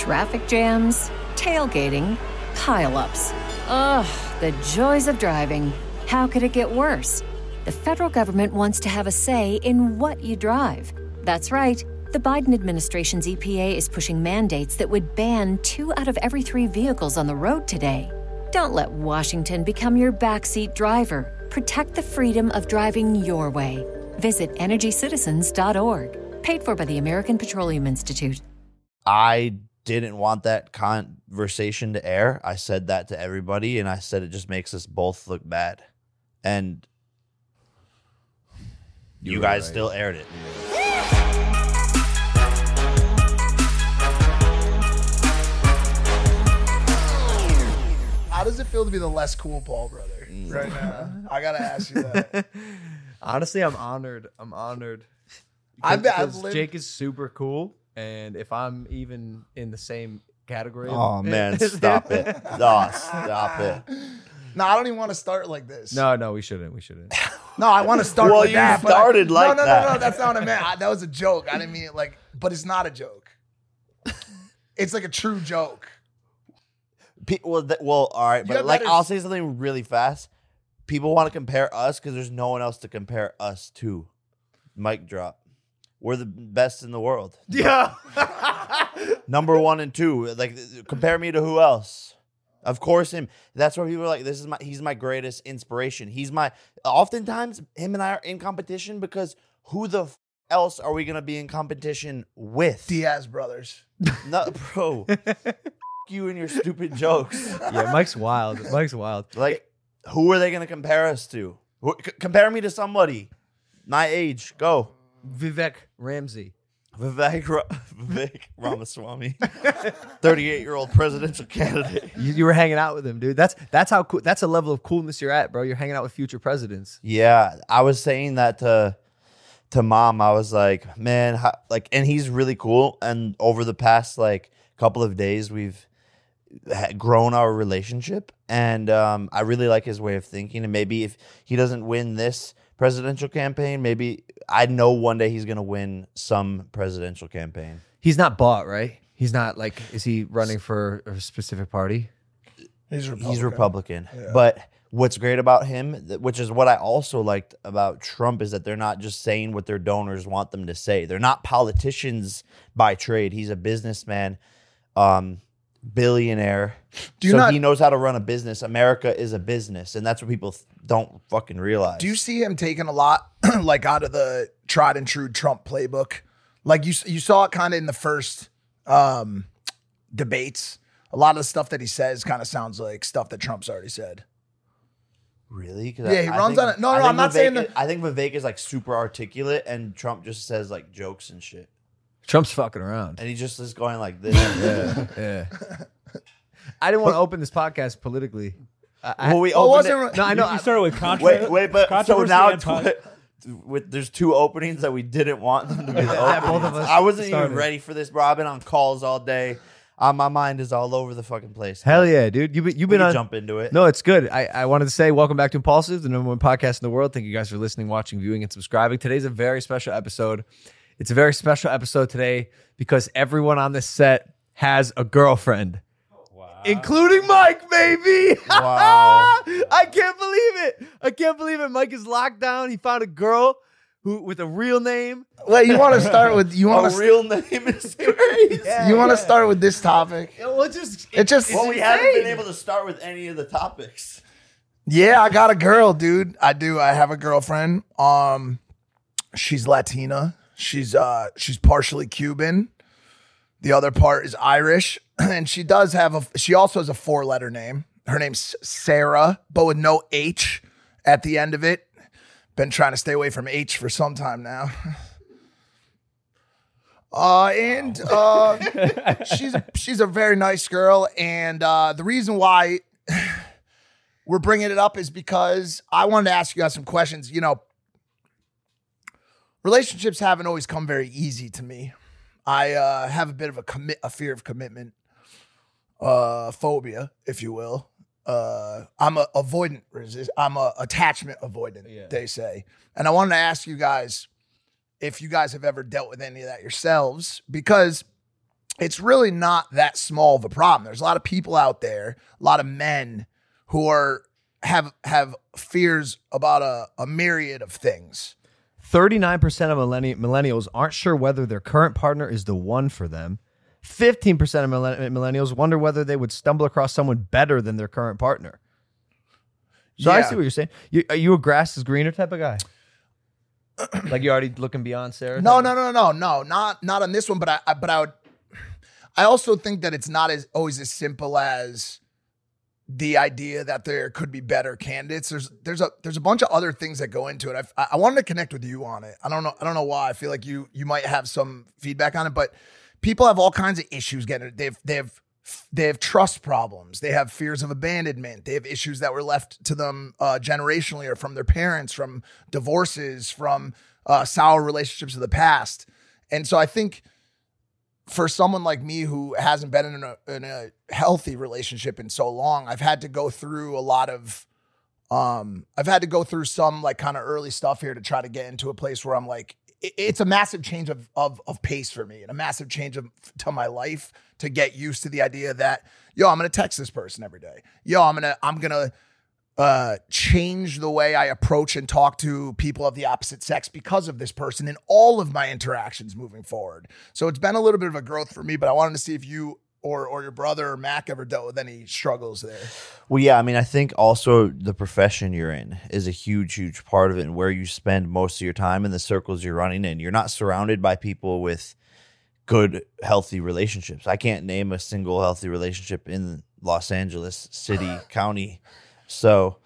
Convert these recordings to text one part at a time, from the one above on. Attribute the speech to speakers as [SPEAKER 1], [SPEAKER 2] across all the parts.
[SPEAKER 1] Traffic jams, tailgating, pile-ups. Ugh, the joys of driving. How could it get worse? The federal government wants to have a say in what you drive. That's right. The Biden administration's EPA is pushing mandates that would ban 2 out of every 3 vehicles on the road today. Don't let Washington become your backseat driver. Protect the freedom of driving your way. Visit EnergyCitizens.org. Paid for by the American Petroleum Institute.
[SPEAKER 2] I didn't want that conversation to air. I said that to everybody, and I said it just makes us both look bad. And you guys right. Still aired it.
[SPEAKER 3] How does it feel to be the less cool Paul brother right now? I gotta ask you that.
[SPEAKER 4] Honestly, I'm honored. Jake is super cool, and if I'm even in the same category,
[SPEAKER 2] man, stop it! No, stop it!
[SPEAKER 3] No, I don't even want to start like this.
[SPEAKER 4] No, we shouldn't.
[SPEAKER 3] No, I want to start
[SPEAKER 2] well,
[SPEAKER 3] with that.
[SPEAKER 2] Well, you started like that.
[SPEAKER 3] No, that's not what I meant. That was a joke. I didn't mean it like, but it's not a joke. It's like a true joke.
[SPEAKER 2] Well, all right, but like I'll say something really fast. People want to compare us because there's no one else to compare us to. Mic drop. We're the best in the world.
[SPEAKER 4] Yeah.
[SPEAKER 2] Number 1 and 2. Like, compare me to who else? Of course, him. That's why people are like, he's my greatest inspiration. Oftentimes, him and I are in competition because who the else are we going to be in competition with?
[SPEAKER 3] Diaz brothers.
[SPEAKER 2] No, bro. You and your stupid jokes.
[SPEAKER 4] Yeah, Mike's wild.
[SPEAKER 2] Like, who are they going to compare us to? Compare me to somebody. My age. Go.
[SPEAKER 4] Vivek Ramsey.
[SPEAKER 2] Vivek Ramaswamy. 38-year-old presidential candidate.
[SPEAKER 4] You were hanging out with him, dude. That's how cool. That's a level of coolness you're at, bro. You're hanging out with future presidents.
[SPEAKER 2] Yeah, I was saying that to mom. I was like, man, and he's really cool. And over the past couple of days, we've grown our relationship, and I really like his way of thinking. And maybe if he doesn't win this presidential campaign, maybe I know one day he's going to win some presidential campaign.
[SPEAKER 4] He's not bought, right? He's not is he running for a specific party?
[SPEAKER 3] He's Republican.
[SPEAKER 2] He's Republican.
[SPEAKER 3] Yeah.
[SPEAKER 2] But what's great about him, which is what I also liked about Trump, is that they're not just saying what their donors want them to say. They're not politicians by trade. He's a businessman, billionaire. He knows how to run a business. America is a business, and that's what people don't fucking realize.
[SPEAKER 3] Do you see him taking a lot out of the tried and true Trump playbook? Like you saw it kind of in the first debates. A lot of the stuff that he says kind of sounds like stuff that Trump's already said.
[SPEAKER 2] Really?
[SPEAKER 3] Yeah, he runs on it. No, I'm not saying that.
[SPEAKER 2] I think Vivek is super articulate, and Trump just says jokes and shit.
[SPEAKER 4] Trump's fucking around.
[SPEAKER 2] And he just is going like this.
[SPEAKER 4] Yeah. I didn't want to open this podcast politically.
[SPEAKER 2] We opened it.
[SPEAKER 4] No, I know.
[SPEAKER 5] You started with controversy.
[SPEAKER 2] Wait, but so now there's 2 openings that we didn't want them to be the openings.
[SPEAKER 4] Both of us
[SPEAKER 2] I wasn't
[SPEAKER 4] started.
[SPEAKER 2] even ready for this, bro. I've been on calls all day. My mind is all over the fucking place.
[SPEAKER 4] Hell yeah, dude. You've been on.
[SPEAKER 2] Jump into it.
[SPEAKER 4] No, it's good. I wanted to say welcome back to Impulsive, the #1 podcast in the world. Thank you guys for listening, watching, viewing, and subscribing. Today's a very special episode. It's a very special episode today because everyone on this set has a girlfriend. Including Mike, baby.
[SPEAKER 2] Wow.
[SPEAKER 4] I can't believe it. Mike is locked down. He found a girl with a real name.
[SPEAKER 3] Wait, you want to start with
[SPEAKER 2] real name is crazy.
[SPEAKER 3] You want to start with this topic?
[SPEAKER 4] Well, we
[SPEAKER 2] haven't been able to start with any of the topics.
[SPEAKER 3] Yeah, I got a girl, dude. I do. I have a girlfriend. She's Latina. She's partially Cuban. The other part is Irish, and she also has a 4-letter name. Her name's Sarah, but with no H at the end of it. Been trying to stay away from H for some time now. She's a very nice girl, and the reason why we're bringing it up is because I wanted to ask you guys some questions. You know, relationships haven't always come very easy to me. I have a bit of a fear of commitment, phobia, if you will. I'm a avoidant resist. I'm a attachment avoidant, They say. And I wanted to ask you guys if you guys have ever dealt with any of that yourselves, because it's really not that small of a problem. There's a lot of people out there, a lot of men who have fears about a myriad of things.
[SPEAKER 4] 39% of millennials aren't sure whether their current partner is the one for them. 15% of millennials wonder whether they would stumble across someone better than their current partner. So I see what you're saying. Are you a grass is greener type of guy? Like you're already looking beyond Sarah?
[SPEAKER 3] No, not on this one. But I also think that it's not always as simple as the idea that there could be better candidates. There's a bunch of other things that go into it. I wanted to connect with you on it. I don't know why. I feel like you might have some feedback on it, but people have all kinds of issues getting it. They have trust problems. They have fears of abandonment. They have issues that were left to them generationally or from their parents, from divorces, from sour relationships of the past. And so I think for someone like me who hasn't been in a healthy relationship in so long, I've had to go through a lot of, I've had to go through some like kind of early stuff here to try to get into a place where I'm like, it's a massive change of pace for me and a massive change to my life to get used to the idea that, yo, I'm going to text this person every day. Yo, I'm going to change the way I approach and talk to people of the opposite sex because of this person in all of my interactions moving forward. So it's been a little bit of a growth for me, but I wanted to see if you or your brother or Mac ever dealt with any struggles there.
[SPEAKER 2] Well, yeah, I mean, I think also the profession you're in is a huge, huge part of it, and where you spend most of your time in the circles you're running in. You're not surrounded by people with good, healthy relationships. I can't name a single healthy relationship in Los Angeles City, County. So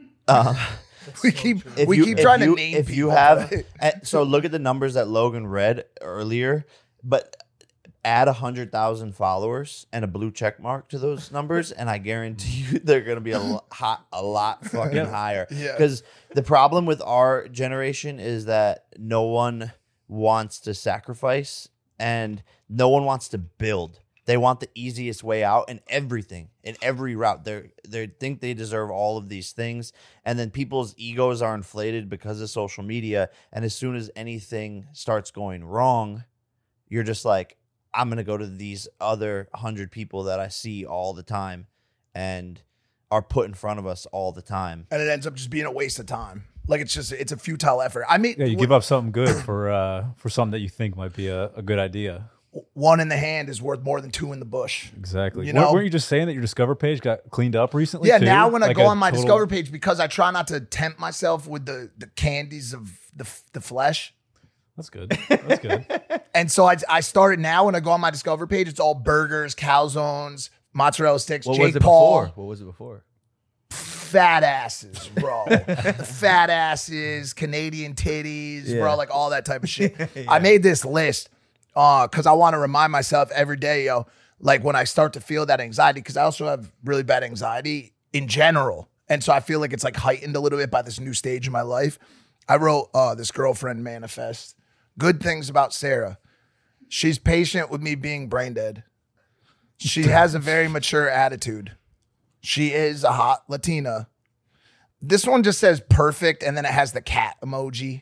[SPEAKER 3] we keep trying to name
[SPEAKER 2] if
[SPEAKER 3] people.
[SPEAKER 2] You have, so look at the numbers that Logan read earlier, but add 100,000 followers and a blue check mark to those numbers, and I guarantee you they're going to be a lot fucking higher. Because the problem with our generation is that no one wants to sacrifice and no one wants to build. They want the easiest way out in everything, in every route. They think they deserve all of these things, and then people's egos are inflated because of social media. And as soon as anything starts going wrong, you're just like, I'm going to go to these other 100 people that I see all the time and are put in front of us all the time.
[SPEAKER 3] And it ends up just being a waste of time. Like it's a futile effort. I mean,
[SPEAKER 5] yeah, you give up something good for something that you think might be a good idea.
[SPEAKER 3] One in the hand is worth more than two in the bush.
[SPEAKER 5] Exactly.
[SPEAKER 3] You know?
[SPEAKER 5] Weren't you just saying that your Discover page got cleaned up recently?
[SPEAKER 3] Yeah,
[SPEAKER 5] too?
[SPEAKER 3] now when I
[SPEAKER 5] Like
[SPEAKER 3] go on my
[SPEAKER 5] total...
[SPEAKER 3] Discover page, because I try not to tempt myself with the candies of the flesh.
[SPEAKER 5] That's good. That's good.
[SPEAKER 3] And so I started now when I go on my Discover page, it's all burgers, calzones, mozzarella sticks, Jake Paul.
[SPEAKER 4] What was it before?
[SPEAKER 3] Fat asses, bro. Fat asses, Canadian titties, bro, like all that type of shit. I made this list because I want to remind myself every day, yo, like when I start to feel that anxiety, because I also have really bad anxiety in general. And so I feel like it's like heightened a little bit by this new stage in my life. I wrote this girlfriend manifest. Good things about Sarah. She's patient with me being brain dead. She has a very mature attitude. She is a hot Latina. This one just says perfect, and then it has the cat emoji.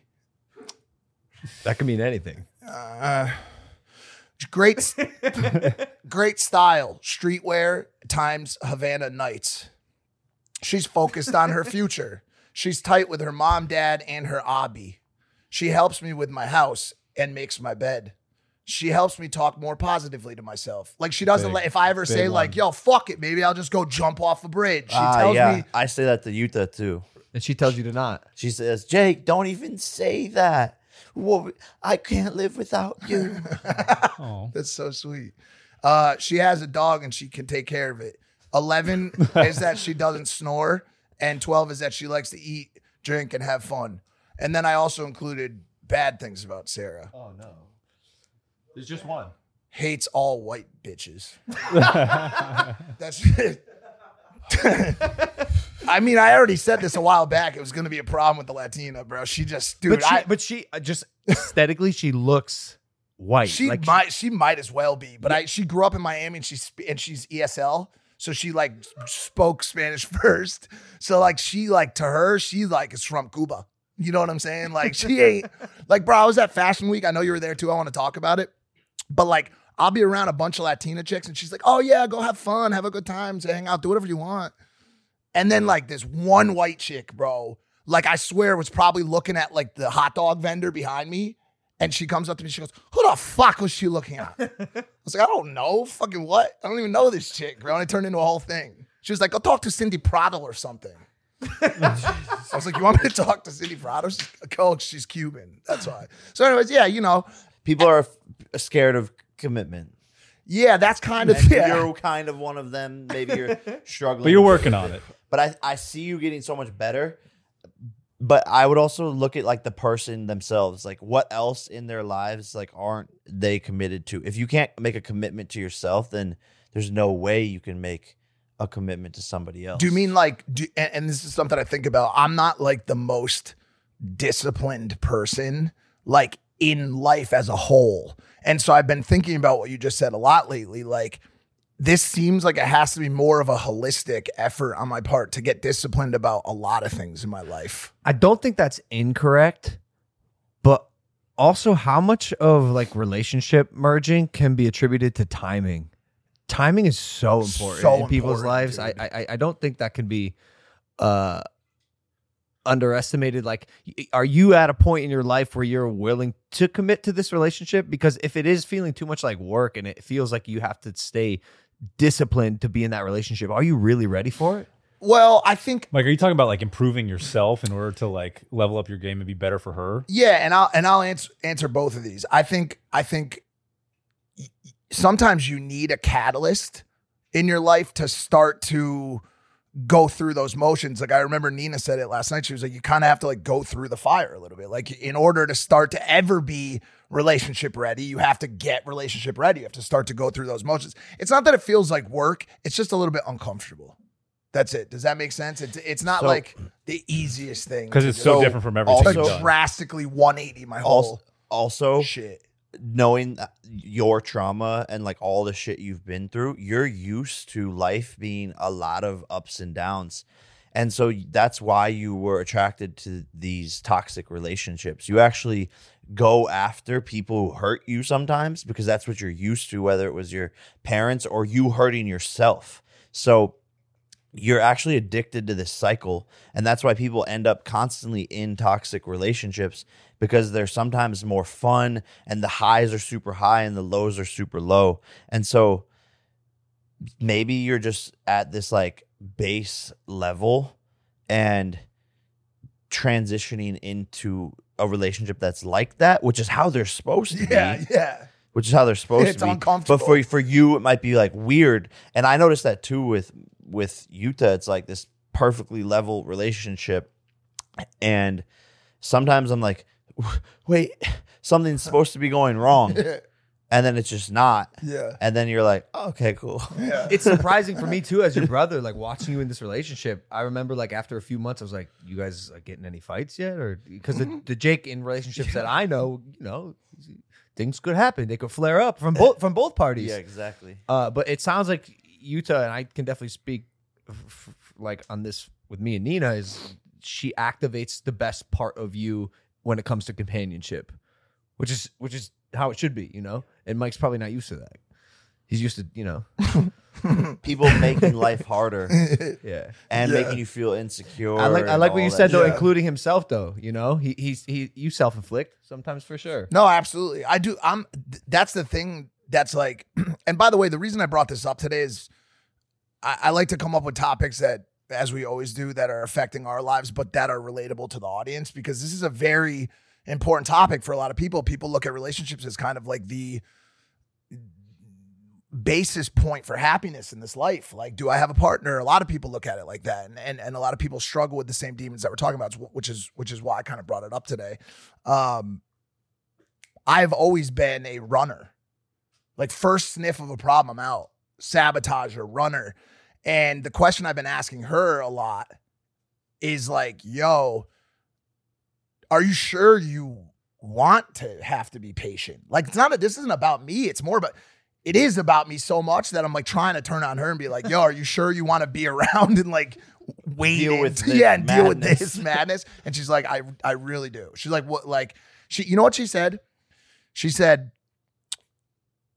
[SPEAKER 4] That could mean anything.
[SPEAKER 3] Great style. Streetwear times Havana Nights. She's focused on her future. She's tight with her mom, dad, and her hobby. She helps me with my house and makes my bed. She helps me talk more positively to myself. Like she doesn't if I ever say like, yo, fuck it, maybe I'll just go jump off a bridge. She tells me.
[SPEAKER 2] I say that to Yuta too.
[SPEAKER 4] And she tells you to not.
[SPEAKER 2] She says, Jake, don't even say that. Well, I can't live without you.
[SPEAKER 5] Oh,
[SPEAKER 3] that's so sweet. She has a dog and she can take care of it. 11 is that she doesn't snore. And 12 is that she likes to eat, drink, and have fun. And then I also included bad things about Sarah.
[SPEAKER 4] Oh, no. There's just one.
[SPEAKER 3] Hates all white bitches. That's I mean, I already said this a while back. It was going to be a problem with the Latina, bro. She just, dude.
[SPEAKER 4] But she just aesthetically, she looks white.
[SPEAKER 3] She might as well be. But she grew up in Miami and she's ESL. So she like spoke Spanish first. So like she like to her, she like is from Cuba. You know what I'm saying? Like she ain't like, bro, I was at Fashion Week. I know you were there too. I want to talk about it. But like I'll be around a bunch of Latina chicks and she's like, oh yeah, go have fun, have a good time, say, hang out, do whatever you want. And then like this one white chick, bro, like I swear was probably looking at like the hot dog vendor behind me. And she comes up to me, she goes, who the fuck was she looking at? I was like, I don't know. Fucking what? I don't even know this chick, bro. And it turned into a whole thing. She was like, go talk to Cindy Prado or something. I was like, you want me to talk to Cindy Prado? She's, Coach, she's Cuban. That's why. So anyways, yeah, you know.
[SPEAKER 2] People are scared of commitment.
[SPEAKER 3] Yeah, that's kind of,
[SPEAKER 2] And
[SPEAKER 3] yeah.
[SPEAKER 2] you're kind of one of them. Maybe you're struggling.
[SPEAKER 5] But you're working on it.
[SPEAKER 2] But I see you getting so much better. But I would also look at like the person themselves. Like what else in their lives like aren't they committed to? If you can't make a commitment to yourself, then there's no way you can make a commitment to somebody else.
[SPEAKER 3] Do you mean like, and this is something I think about. I'm not like the most disciplined person like in life as a whole. And so I've been thinking about what you just said a lot lately. Like this seems like it has to be more of a holistic effort on my part to get disciplined about a lot of things in my life.
[SPEAKER 4] I don't think that's incorrect, but also how much of like relationship merging can be attributed to timing. Timing is so important
[SPEAKER 3] So
[SPEAKER 4] in people's
[SPEAKER 3] important,
[SPEAKER 4] lives.
[SPEAKER 3] dude.
[SPEAKER 4] I don't think that can be underestimated. Like, are you at a point in your life where you're willing to commit to this relationship? Because if it is feeling too much like work and it feels like you have to stay disciplined to be in that relationship, are you really ready for it?
[SPEAKER 3] Well, I think,
[SPEAKER 5] Like, are you talking about like improving yourself in order to like level up your game and be better for her?
[SPEAKER 3] yeah, and I'll answer both of these. I think sometimes you need a catalyst in your life to start to go through those motions. Like I remember Nina said it last night. She was like, you kind of have to like go through the fire a little bit. Like in order to start to ever be relationship ready, you have to get relationship ready. You have to start to go through those motions. It's not that it feels like work. It's just a little bit uncomfortable. That's it. Does that make sense? It's not
[SPEAKER 2] So-
[SPEAKER 3] like the easiest thing.
[SPEAKER 5] Because
[SPEAKER 3] to
[SPEAKER 5] it's
[SPEAKER 3] do.
[SPEAKER 5] so different from everything
[SPEAKER 3] To
[SPEAKER 5] you've done.
[SPEAKER 3] drastically 180 my whole
[SPEAKER 2] Also,
[SPEAKER 3] shit.
[SPEAKER 2] knowing your trauma and like all the shit you've been through, you're used to life being a lot of ups and downs. And so that's why you were attracted to these toxic relationships. You actually go after people who hurt you sometimes because that's what you're used to, whether it was your parents or you hurting yourself. So you're actually addicted to this cycle. And that's why people end up constantly in toxic relationships, because they're sometimes more fun and the highs are super high and the lows are super low. And so maybe you're just at this like base level and transitioning into a relationship that's like that, which is how they're supposed to be.
[SPEAKER 3] Yeah.
[SPEAKER 2] Which is how they're supposed
[SPEAKER 3] It's
[SPEAKER 2] to be.
[SPEAKER 3] uncomfortable.
[SPEAKER 2] But for you, it might be like weird. And I noticed that too with Utah. It's like this perfectly level relationship. And sometimes I'm like, wait, something's supposed to be going wrong. And then it's just not.
[SPEAKER 3] Yeah.
[SPEAKER 2] And then you're like, oh, okay, cool.
[SPEAKER 4] It's surprising for me too, as your brother, like watching you in this relationship. I remember like after a few months, I was like, you guys getting any fights yet? Or because the Jake in relationships that I know, you know, things could happen. They could flare up from both parties.
[SPEAKER 2] Yeah, exactly.
[SPEAKER 4] But it sounds like Utah, and I can definitely speak like on this with me and Nina, is she activates the best part of you when it comes to companionship, which is how it should be, you know? And Mike's probably not used to that. He's used to, you know.
[SPEAKER 2] People making life harder
[SPEAKER 4] Yeah.
[SPEAKER 2] and
[SPEAKER 3] Yeah.
[SPEAKER 2] making you feel insecure.
[SPEAKER 4] I like
[SPEAKER 2] and
[SPEAKER 4] what
[SPEAKER 2] all
[SPEAKER 4] you
[SPEAKER 2] that
[SPEAKER 4] said though,
[SPEAKER 3] Yeah.
[SPEAKER 4] including himself though, you know? You self-inflict sometimes for sure.
[SPEAKER 3] No, absolutely. I do. That's the thing that's like, and by the way, the reason I brought this up today is I like to come up with topics that, as we always do, that are affecting our lives, but that are relatable to the audience, because this is a very important topic for a lot of people. People look at relationships as kind of like the basis point for happiness in this life. Like, do I have a partner? A lot of people look at it like that. And a lot of people struggle with the same demons that we're talking about, which is why I kind of brought it up today. I've always been a runner. Like, first sniff of a problem, I'm out. Sabotager, runner. And the question I've been asking her a lot is like, yo, are you sure you want to have to be patient? Like, this isn't about me. It's more about, it is about me so much that I'm like trying to turn on her and be like, yo, are you sure you want to be around and like wait
[SPEAKER 2] Deal with this
[SPEAKER 3] and deal with
[SPEAKER 2] madness.
[SPEAKER 3] this madness? And she's like, I really do. She's like, what? Like, you know what she said? She said,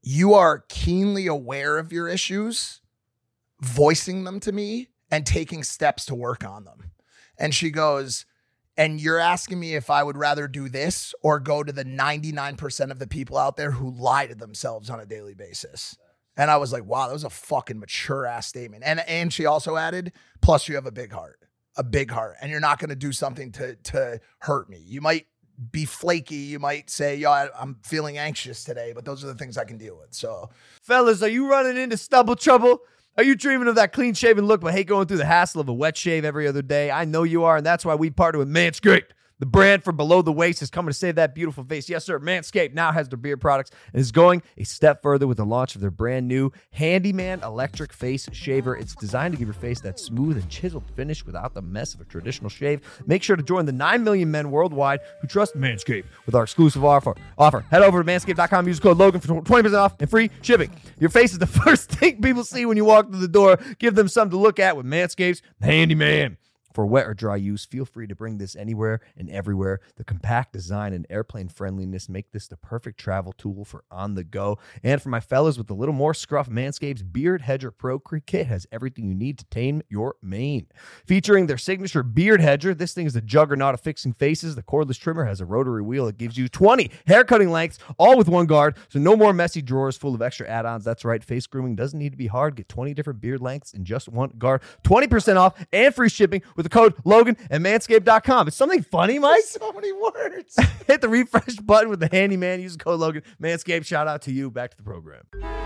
[SPEAKER 3] you are keenly aware of your issues, voicing them to me, and taking steps to work on them. And she goes, and you're asking me if I would rather do this or go to the 99% of the people out there who lie to themselves on a daily basis. And I was like, wow, that was a fucking mature ass statement. And she also added, plus you have a big heart, and you're not going to do something to hurt me. You might be flaky. You might say, yo, I'm feeling anxious today, but those are the things I can deal with. So
[SPEAKER 4] Fellas, are you running into stubble trouble? Are you dreaming of that clean-shaven look but hate going through the hassle of a wet shave every other day? I know you are, and that's why we partner with Manscaped. The brand for below the waist is coming to save that beautiful face. Yes, sir. Manscaped now has their beard products and is going a step further with the launch of their brand new Handyman electric face shaver. It's designed to give your face that smooth and chiseled finish without the mess of a traditional shave. Make sure to join the 9 million men worldwide who trust Manscaped with our exclusive offer. Head over to manscaped.com. Use code Logan for 20% off and free shipping. Your face is the first thing people see when you walk through the door. Give them something to look at with Manscaped's Handyman. For wet or dry use, feel free to bring this anywhere and everywhere. The compact design and airplane friendliness make this the perfect travel tool for on the go. And for my fellas with a little more scruff, Manscaped's Beard Hedger Pro Kit has everything you need to tame your mane. Featuring their signature Beard Hedger, this thing is a juggernaut of fixing faces. The cordless trimmer has a rotary wheel that gives you 20 hair cutting lengths, all with one guard, so no more messy drawers full of extra add-ons. That's right, face grooming doesn't need to be hard. Get 20 different beard lengths in just one guard, 20% off and free shipping with the code Logan at manscaped.com. It's something funny, Mike.
[SPEAKER 3] so many words.
[SPEAKER 4] Hit the refresh button with the Handyman. Use the code Logan. Manscaped, shout out to you. Back to the program.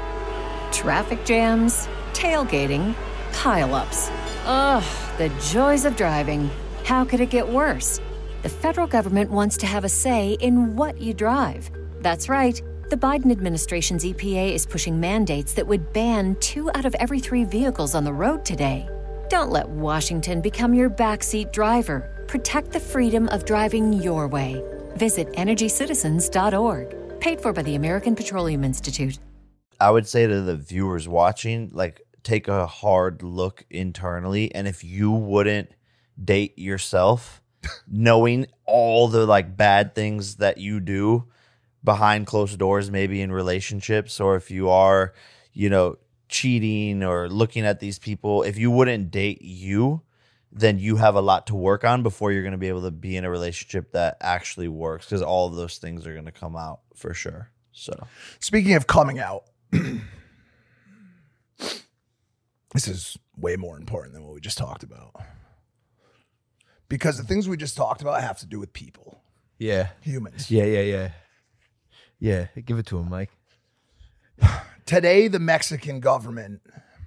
[SPEAKER 1] Traffic jams, tailgating, pileups. Ugh, the joys of driving. How could it get worse? The federal government wants to have a say in what you drive. That's right. The Biden administration's EPA is pushing mandates that would ban 2 out of every 3 vehicles on the road today. Don't let Washington become your backseat driver. Protect the freedom of driving your way. Visit EnergyCitizens.org. Paid for by the American Petroleum Institute.
[SPEAKER 2] I would say to the viewers watching, like, take a hard look internally. And if you wouldn't date yourself, knowing all the like bad things that you do behind closed doors, maybe in relationships, or if you are, cheating or looking at these people, if you wouldn't date you, then you have a lot to work on before you're going to be able to be in a relationship that actually works, because all of those things are going to come out for sure. So
[SPEAKER 3] speaking of coming out, this is way more important than what we just talked about, because the things we just talked about have to do with people.
[SPEAKER 4] Yeah.
[SPEAKER 3] Humans.
[SPEAKER 4] Yeah. Give it to him, Mike.
[SPEAKER 3] Today, the Mexican government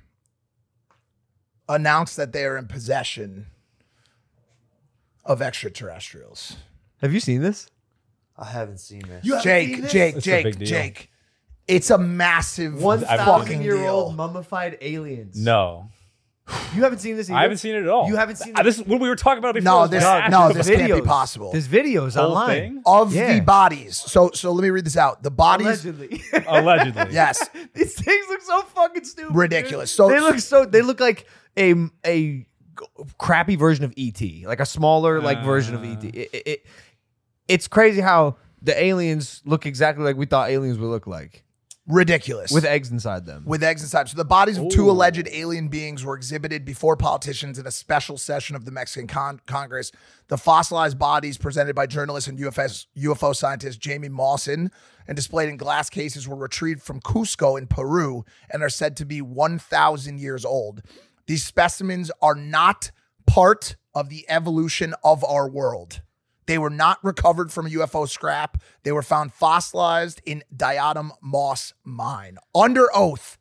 [SPEAKER 3] announced that they are in possession of extraterrestrials.
[SPEAKER 4] Have you seen this?
[SPEAKER 2] I haven't seen this.
[SPEAKER 3] Jake. It's a massive
[SPEAKER 4] 1,000-year-old mummified aliens.
[SPEAKER 5] No.
[SPEAKER 4] You haven't seen this either?
[SPEAKER 5] I haven't seen it at all.
[SPEAKER 4] You haven't seen
[SPEAKER 5] this? Is what we were talking about before.
[SPEAKER 3] No, this can't be possible.
[SPEAKER 4] There's videos
[SPEAKER 5] Whole
[SPEAKER 4] online.
[SPEAKER 5] thing?
[SPEAKER 3] Of the bodies. So let me read this out. The bodies.
[SPEAKER 5] Allegedly.
[SPEAKER 3] Yes.
[SPEAKER 4] These things look so fucking stupid.
[SPEAKER 3] Ridiculous.
[SPEAKER 4] Dude. They look like a crappy version of E.T., like a smaller version of E.T. It's crazy how the aliens look exactly like we thought aliens would look like.
[SPEAKER 3] Ridiculous.
[SPEAKER 4] With eggs inside them.
[SPEAKER 3] So the bodies of 2 alleged alien beings were exhibited before politicians in a special session of the Mexican Congress. The fossilized bodies presented by journalist and UFO scientist Jamie Mawson and displayed in glass cases were retrieved from Cusco in Peru and are said to be 1,000 years old. These specimens are not part of the evolution of our world. They were not recovered from a UFO scrap. They were found fossilized in Diadem Moss Mine. Under oath,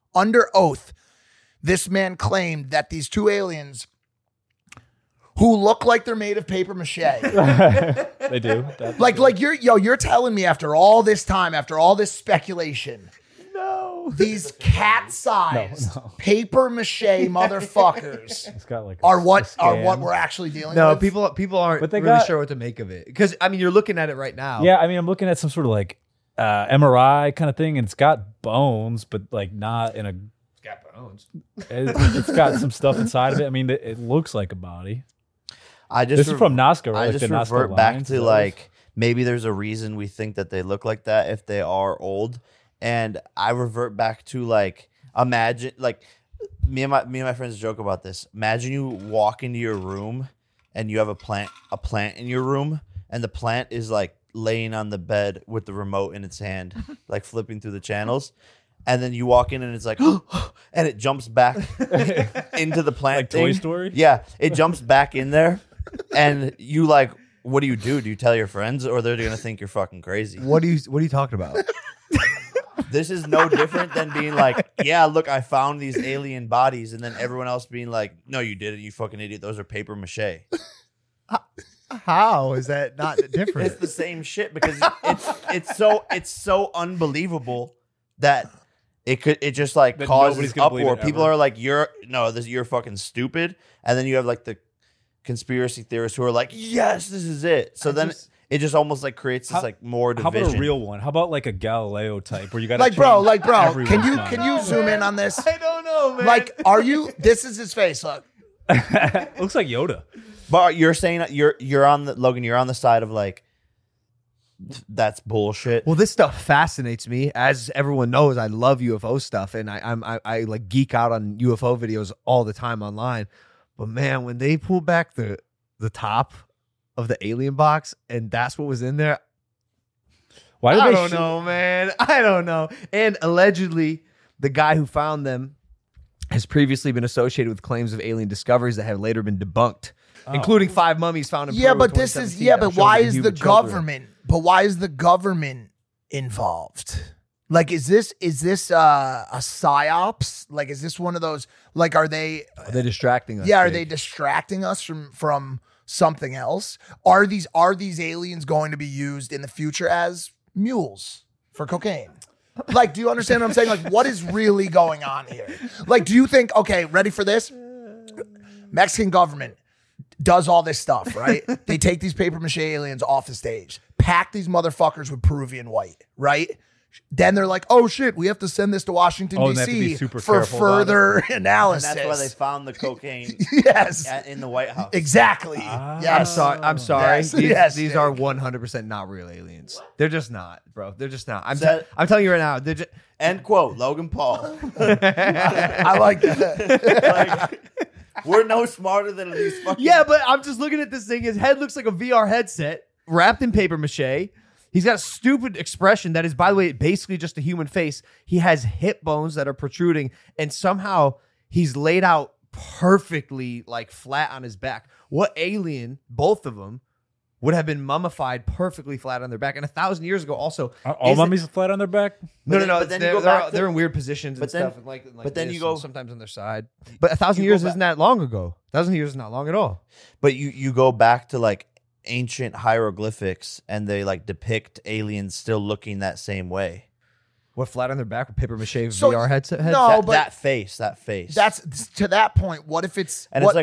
[SPEAKER 3] this man claimed that these 2 aliens, who look like they're made of paper mache.
[SPEAKER 5] They do.
[SPEAKER 3] Like you're telling me after all this time, after all this speculation, these cat-sized paper mache motherfuckers
[SPEAKER 5] it's got like
[SPEAKER 3] are what we're actually dealing with.
[SPEAKER 4] People aren't really sure what to make of it, because you're looking at it right now.
[SPEAKER 5] Yeah, I'm looking at some sort of like MRI kind of thing, and it's got bones, but like not in a.
[SPEAKER 4] It's got bones.
[SPEAKER 5] It's got some stuff inside of it. It looks like a body. This is from Nazca, right?
[SPEAKER 2] I just revert back to maybe there's a reason we think that they look like that if they are old. and I revert back to like imagine like me and my friends joke about this. Imagine you walk into your room and you have a plant in your room, and the plant is like laying on the bed with the remote in its hand, like flipping through the channels. And then you walk in and it's like, and it jumps back into the plant
[SPEAKER 5] Like
[SPEAKER 2] thing.
[SPEAKER 5] Toy Story?
[SPEAKER 2] Yeah, it jumps back in there, and you like, what do you do? Do you tell your friends, or they're gonna think you're fucking crazy?
[SPEAKER 4] What are you talking about?
[SPEAKER 2] This is no different than being like, yeah, look, I found these alien bodies, and then everyone else being like, no, you didn't, you fucking idiot. Those are paper mache.
[SPEAKER 4] How is that not different?
[SPEAKER 2] It's the same shit because it's so unbelievable that it just like
[SPEAKER 5] That
[SPEAKER 2] causes
[SPEAKER 5] nobody's gonna believe
[SPEAKER 2] uproar.
[SPEAKER 5] it
[SPEAKER 2] People
[SPEAKER 5] ever.
[SPEAKER 2] are like, you're fucking stupid, and then you have like the conspiracy theorists who are like, yes, this is it. So it just almost like creates this like more
[SPEAKER 5] How
[SPEAKER 2] division.
[SPEAKER 5] about a real one? How about like a Galileo type where you got
[SPEAKER 3] Like bro, can you zoom in on this?
[SPEAKER 4] I don't know, man.
[SPEAKER 3] Like, are you? This is his face. Look,
[SPEAKER 5] Looks like Yoda.
[SPEAKER 2] But you're saying you're on the Logan. You're on the side of like that's bullshit.
[SPEAKER 4] Well, this stuff fascinates me. As everyone knows, I love UFO stuff, and I like geek out on UFO videos all the time online. But man, when they pull back the top of the alien box, and that's what was in there,
[SPEAKER 5] Why did
[SPEAKER 4] I
[SPEAKER 5] they
[SPEAKER 4] don't know, man. I don't know. And allegedly, the guy who found them has previously been associated with claims of alien discoveries that have later been debunked, including 5 mummies found in Peru
[SPEAKER 3] yeah,
[SPEAKER 4] in
[SPEAKER 3] but this is
[SPEAKER 4] 2017 that
[SPEAKER 3] but
[SPEAKER 4] showed
[SPEAKER 3] why
[SPEAKER 4] the
[SPEAKER 3] is
[SPEAKER 4] human
[SPEAKER 3] the
[SPEAKER 4] children.
[SPEAKER 3] government? But why is the government involved? Like, is this a psyops? Like, is this one of those? Like, are they?
[SPEAKER 4] Are they distracting us?
[SPEAKER 3] Yeah, are
[SPEAKER 4] Jake?
[SPEAKER 3] they distracting us from something else? Are these aliens going to be used in the future as mules for cocaine? Like, do you understand what I'm saying? Like, what is really going on here? Like, do you think, okay, ready for this? Mexican government does all this stuff, right? They take these paper mache aliens off the stage, pack these motherfuckers with Peruvian white, right? Then they're like, oh shit, we have to send this to Washington,
[SPEAKER 5] Oh, and they have to be
[SPEAKER 3] D.C.
[SPEAKER 5] super
[SPEAKER 3] for
[SPEAKER 5] careful about
[SPEAKER 3] further
[SPEAKER 2] And
[SPEAKER 3] analysis.
[SPEAKER 2] that's why they found the cocaine
[SPEAKER 3] Yes.
[SPEAKER 2] in the White House.
[SPEAKER 3] Exactly.
[SPEAKER 4] I'm
[SPEAKER 3] Yes.
[SPEAKER 4] sorry. I'm sorry.
[SPEAKER 3] Yes,
[SPEAKER 4] These,
[SPEAKER 3] yes,
[SPEAKER 4] these
[SPEAKER 3] Jake.
[SPEAKER 4] are 100% not real aliens. They're just not, bro. They're just not. I'm
[SPEAKER 2] That-
[SPEAKER 4] telling you right now. They're just,
[SPEAKER 2] End quote. Logan Paul.
[SPEAKER 3] I like that.
[SPEAKER 2] Like, we're no smarter than these fucking.
[SPEAKER 4] yeah, but I'm just looking at this thing. His head looks like a VR headset wrapped in paper mache. He's got a stupid expression that is, by the way, basically just a human face. He has hip bones that are protruding, and somehow he's laid out perfectly, like flat on his back. What alien, both of them, would have been mummified perfectly flat on their back? And 1,000 years ago, also,
[SPEAKER 5] Are all
[SPEAKER 4] isn't-
[SPEAKER 5] mummies flat on their back?
[SPEAKER 4] No,
[SPEAKER 2] But then you
[SPEAKER 4] They're,
[SPEAKER 2] go back to-
[SPEAKER 4] they're in weird positions and
[SPEAKER 2] but then-
[SPEAKER 4] stuff. And like
[SPEAKER 2] but then
[SPEAKER 4] this,
[SPEAKER 2] you go-
[SPEAKER 4] and sometimes on their side. But 1,000
[SPEAKER 2] you
[SPEAKER 4] years
[SPEAKER 2] go
[SPEAKER 4] isn't that long ago. 1,000 years is not long at all.
[SPEAKER 2] But you go back to like ancient hieroglyphics, and they like depict aliens still looking that same way.
[SPEAKER 4] What, flat on their back with paper mache
[SPEAKER 3] So,
[SPEAKER 4] VR headset?
[SPEAKER 3] no,
[SPEAKER 2] That,
[SPEAKER 3] but
[SPEAKER 2] that face.
[SPEAKER 3] that's to that point. What if it's
[SPEAKER 2] And it's like,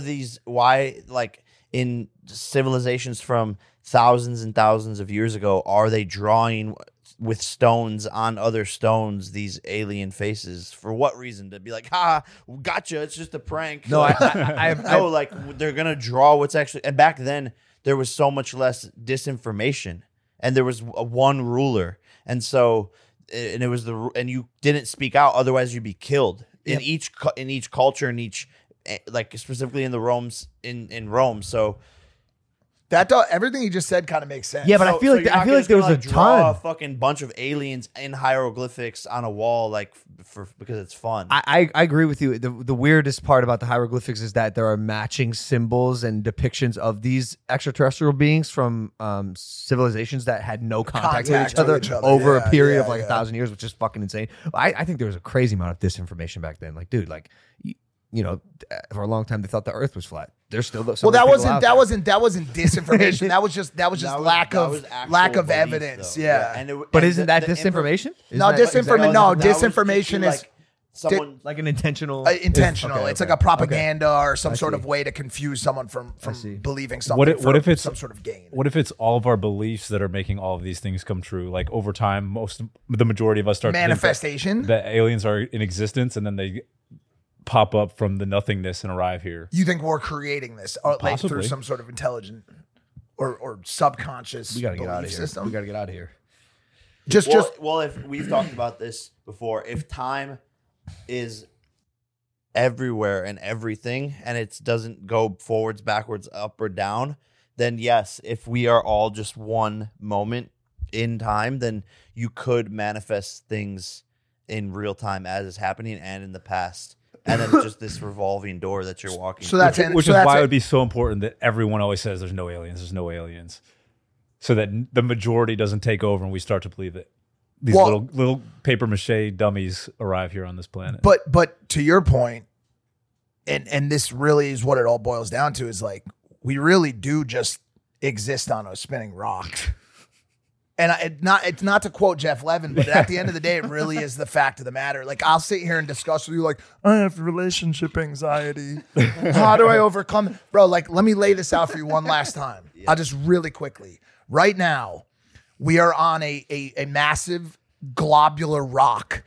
[SPEAKER 2] why like in civilizations from thousands and thousands of years ago, are they drawing with stones on other stones these alien faces? For what reason? To be like, gotcha, it's just a prank.
[SPEAKER 4] No,
[SPEAKER 2] Like,
[SPEAKER 4] I
[SPEAKER 2] like they're gonna draw what's actually. And back then there was so much less disinformation, and there was one ruler, and so and it was and you didn't speak out, otherwise you'd be killed. In each culture, in each like specifically in the in Rome. So
[SPEAKER 3] that everything you just said kind of makes sense.
[SPEAKER 4] Yeah, but I
[SPEAKER 2] So-
[SPEAKER 4] feel
[SPEAKER 2] so
[SPEAKER 4] like
[SPEAKER 2] you're
[SPEAKER 4] I
[SPEAKER 2] not
[SPEAKER 4] feel
[SPEAKER 2] gonna
[SPEAKER 4] like there was a
[SPEAKER 2] just gonna, draw a
[SPEAKER 4] ton.
[SPEAKER 2] fucking bunch of aliens in hieroglyphics on a wall, like because it's fun.
[SPEAKER 4] I agree with you. The weirdest part about the hieroglyphics is that there are matching symbols and depictions of these extraterrestrial beings from civilizations that had no contact with each other over a period of like 1,000 years, which is fucking insane. I think there was a crazy amount of disinformation back then. Like, dude, like you know, for a long time they thought the Earth was flat. There's still some
[SPEAKER 3] Well,
[SPEAKER 4] people
[SPEAKER 3] that
[SPEAKER 4] out
[SPEAKER 3] wasn't disinformation. that was just lack of
[SPEAKER 2] belief,
[SPEAKER 3] evidence.
[SPEAKER 2] though.
[SPEAKER 3] Yeah.
[SPEAKER 2] And
[SPEAKER 4] But isn't that disinformation?
[SPEAKER 3] No, disinformation. No, disinformation is
[SPEAKER 2] someone.
[SPEAKER 4] like an intentional.
[SPEAKER 3] intentional.
[SPEAKER 4] Okay,
[SPEAKER 3] It's
[SPEAKER 4] okay.
[SPEAKER 3] like a propaganda or some
[SPEAKER 4] I
[SPEAKER 3] sort
[SPEAKER 4] see.
[SPEAKER 3] of way to confuse someone from
[SPEAKER 4] see.
[SPEAKER 3] believing something.
[SPEAKER 5] What if it's
[SPEAKER 3] some sort of gain?
[SPEAKER 5] What if it's all of our beliefs that are making all of these things come true? Like over time, the majority of us start to think
[SPEAKER 3] Manifestation.
[SPEAKER 5] that aliens are in existence, and then they pop up from the nothingness and arrive here.
[SPEAKER 3] You think we're creating this like through
[SPEAKER 5] Possibly.
[SPEAKER 3] some sort of intelligent or subconscious
[SPEAKER 4] We gotta get
[SPEAKER 3] belief
[SPEAKER 4] out of here.
[SPEAKER 3] system?
[SPEAKER 4] We gotta get out of here.
[SPEAKER 2] Well, if we've talked about this before, if time is everywhere and everything, and it doesn't go forwards, backwards, up or down, then yes, if we are all just one moment in time, then you could manifest things in real time as is happening and in the past. And then it's just this revolving door that you're walking
[SPEAKER 5] through. Which is why it would be so important that everyone always says there's no aliens. So that the majority doesn't take over and we start to believe that these little paper mache dummies arrive here on this planet.
[SPEAKER 3] But to your point, and this really is what it all boils down to, is like, we really do just exist on a spinning rock. And it's not to quote Jeff Levin, but at the end of the day, it really is the fact of the matter. Like, I'll sit here and discuss with you, like, I have relationship anxiety. How do I overcome it? Bro, like, let me lay this out for you one last time. I'll just really quickly. Right now, we are on a massive globular rock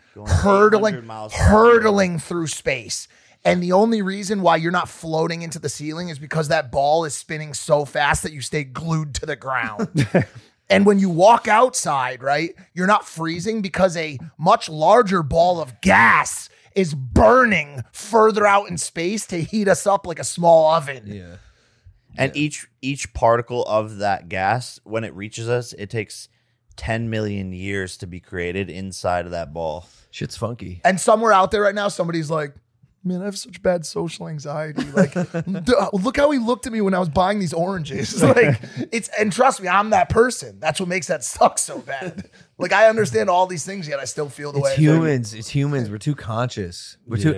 [SPEAKER 3] hurtling through space. And the only reason why you're not floating into the ceiling is because that ball is spinning so fast that you stay glued to the ground. And when you walk outside, right, you're not freezing because a much larger ball of gas is burning further out in space to heat us up like a small oven.
[SPEAKER 4] Yeah.
[SPEAKER 2] And each particle of that gas, when it reaches us, it takes 10 million years to be created inside of that ball.
[SPEAKER 4] Shit's funky.
[SPEAKER 3] And somewhere out there right now, somebody's like, man, I have such bad social anxiety. Like, look how he looked at me when I was buying these oranges. Like, and trust me, I'm that person. That's what makes that suck so bad. Like, I understand all these things, yet I still feel the way.
[SPEAKER 4] It's humans. We're too conscious.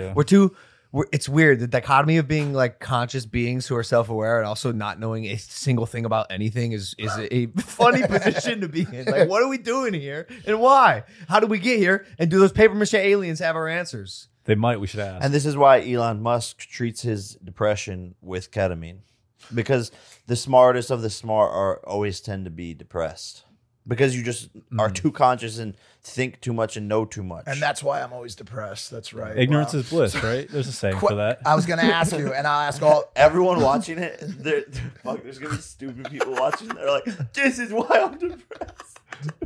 [SPEAKER 4] It's weird. The dichotomy of being like conscious beings who are self-aware and also not knowing a single thing about anything is a funny position to be in. Like, what are we doing here and why? How did we get here? And do those paper mache aliens have our answers?
[SPEAKER 5] They might. We should ask.
[SPEAKER 2] And this is why Elon Musk treats his depression with ketamine, because the smartest of the smart always tend to be depressed because you just are too conscious and think too much and know too much.
[SPEAKER 3] And that's why I'm always depressed. That's right.
[SPEAKER 5] Ignorance is bliss, right? There's a saying for that.
[SPEAKER 3] I was going to ask you, and I'll ask
[SPEAKER 2] everyone watching it. There's going to be stupid people watching. They're like, this is why I'm depressed.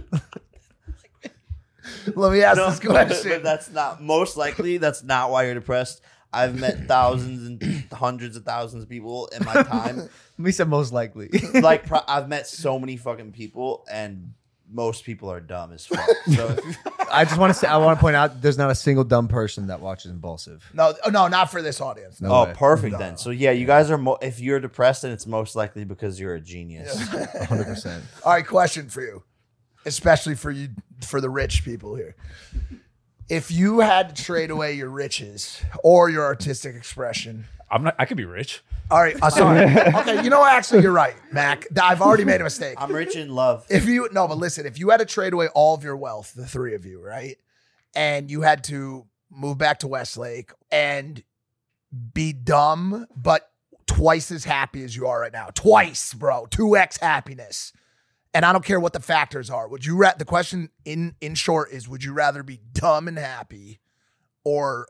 [SPEAKER 3] Let me ask this question.
[SPEAKER 2] But that's not, most likely, that's not why you're depressed. I've met thousands and hundreds of thousands of people in my time.
[SPEAKER 4] We said most likely.
[SPEAKER 2] Like, I've met so many fucking people, and most people are dumb as fuck. So
[SPEAKER 4] I want to point out there's not a single dumb person that watches Impulsive.
[SPEAKER 3] No, not for this audience.
[SPEAKER 2] No way. Perfect then. So yeah, you guys are, if you're depressed, then it's most likely because you're a genius.
[SPEAKER 4] 100%.
[SPEAKER 3] All right, question for you. Especially for you, for the rich people here. If you had to trade away your riches or your artistic expression,
[SPEAKER 5] I could be rich.
[SPEAKER 3] All right, sorry. Okay, you know what? Actually, you're right, Mac. I've already made a mistake.
[SPEAKER 2] I'm rich in love.
[SPEAKER 3] But listen, if you had to trade away all of your wealth, the three of you, right, and you had to move back to Westlake and be dumb but twice as happy as you are right now, twice, bro, 2x happiness. And I don't care what the factors are. Would you the question in short is, would you rather be dumb and happy or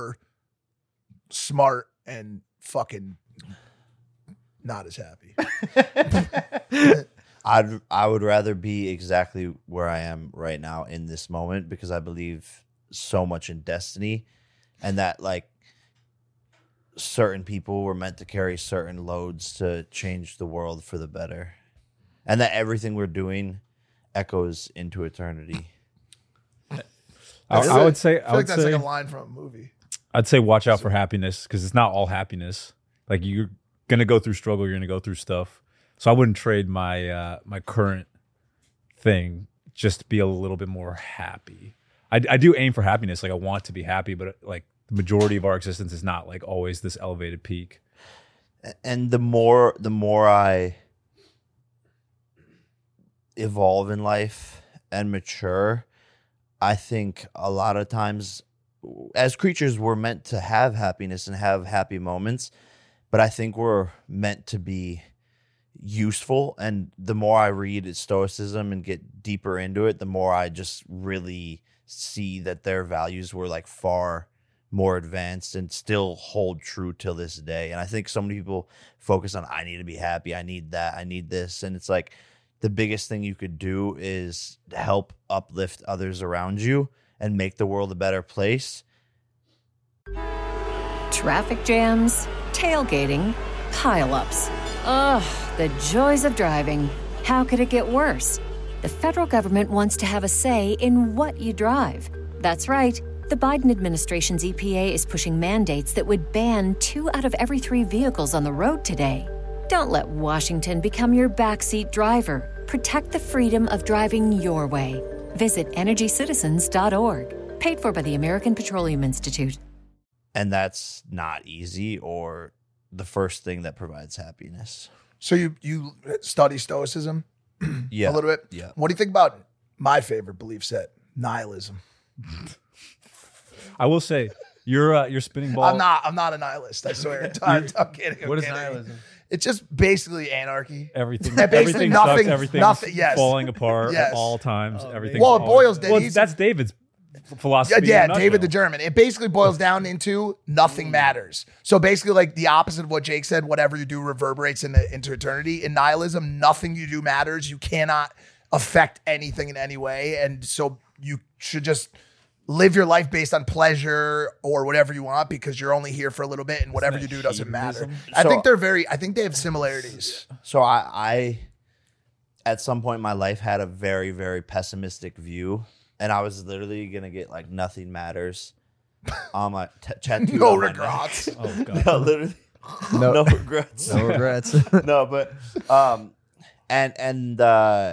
[SPEAKER 3] smart and fucking not as happy?
[SPEAKER 2] I would rather be exactly where I am right now in this moment, because I believe so much in destiny, and that like certain people were meant to carry certain loads to change the world for the better. And that everything we're doing echoes into eternity.
[SPEAKER 5] I would say
[SPEAKER 3] that's like a line from a movie.
[SPEAKER 5] I'd say watch out for happiness, because it's not all happiness. Like, you're gonna go through struggle, you're gonna go through stuff. So I wouldn't trade my my current thing just to be a little bit more happy. I do aim for happiness. Like, I want to be happy, but like the majority of our existence is not like always this elevated peak.
[SPEAKER 2] And the more I evolve in life and mature, I think a lot of times as creatures we're meant to have happiness and have happy moments, but I think we're meant to be useful. And the more I read Stoicism and get deeper into it, the more I just really see that their values were like far more advanced and still hold true till this day. And I think so many people focus on, I need to be happy, I need that, I need this, and it's like, the biggest thing you could do is help uplift others around you and make the world a better place.
[SPEAKER 1] Traffic jams, tailgating, pileups. Ugh, the joys of driving. How could it get worse? The federal government wants to have a say in what you drive. That's right. The Biden administration's EPA is pushing mandates that would ban 2 out of every 3 vehicles on the road today. Don't let Washington become your backseat driver. Protect the freedom of driving your way. Visit EnergyCitizens.org. Paid for by the American Petroleum Institute.
[SPEAKER 2] And that's not easy or the first thing that provides happiness.
[SPEAKER 3] So you study Stoicism
[SPEAKER 2] Yeah.
[SPEAKER 3] a little bit?
[SPEAKER 2] Yeah.
[SPEAKER 3] What do you think about my favorite belief set? Nihilism.
[SPEAKER 5] I will say you're spinning ball.
[SPEAKER 3] I'm not a nihilist, I swear. I'm kidding. I'm
[SPEAKER 4] What is
[SPEAKER 3] kidding.
[SPEAKER 4] nihilism?
[SPEAKER 3] It's just basically anarchy.
[SPEAKER 5] Everything,
[SPEAKER 3] Basically
[SPEAKER 5] everything
[SPEAKER 3] nothing-
[SPEAKER 5] sucks. Everything's
[SPEAKER 3] nothing- yes.
[SPEAKER 5] falling apart
[SPEAKER 3] Yes.
[SPEAKER 5] at all times. Everything.
[SPEAKER 3] Well, it boils down-
[SPEAKER 5] Well,
[SPEAKER 3] he's-
[SPEAKER 5] that's David's philosophy.
[SPEAKER 3] Yeah,
[SPEAKER 5] in a
[SPEAKER 3] David the
[SPEAKER 5] nutshell.
[SPEAKER 3] German. It basically boils down into nothing matters. So basically, like the opposite of what Jake said, whatever you do reverberates into eternity. In nihilism, nothing you do matters. You cannot affect anything in any way. And so you should just live your life based on pleasure or whatever you want because you're only here for a little bit and whatever you do doesn't matter. I
[SPEAKER 2] So-
[SPEAKER 3] think they have similarities.
[SPEAKER 2] So I at some point in my life had a very, very pessimistic view, and I was literally gonna get like nothing matters on my tattoo.
[SPEAKER 3] No
[SPEAKER 2] on my neck.
[SPEAKER 3] regrets.
[SPEAKER 5] Oh god.
[SPEAKER 2] No, literally, no regrets.
[SPEAKER 4] No regrets.
[SPEAKER 2] No, but and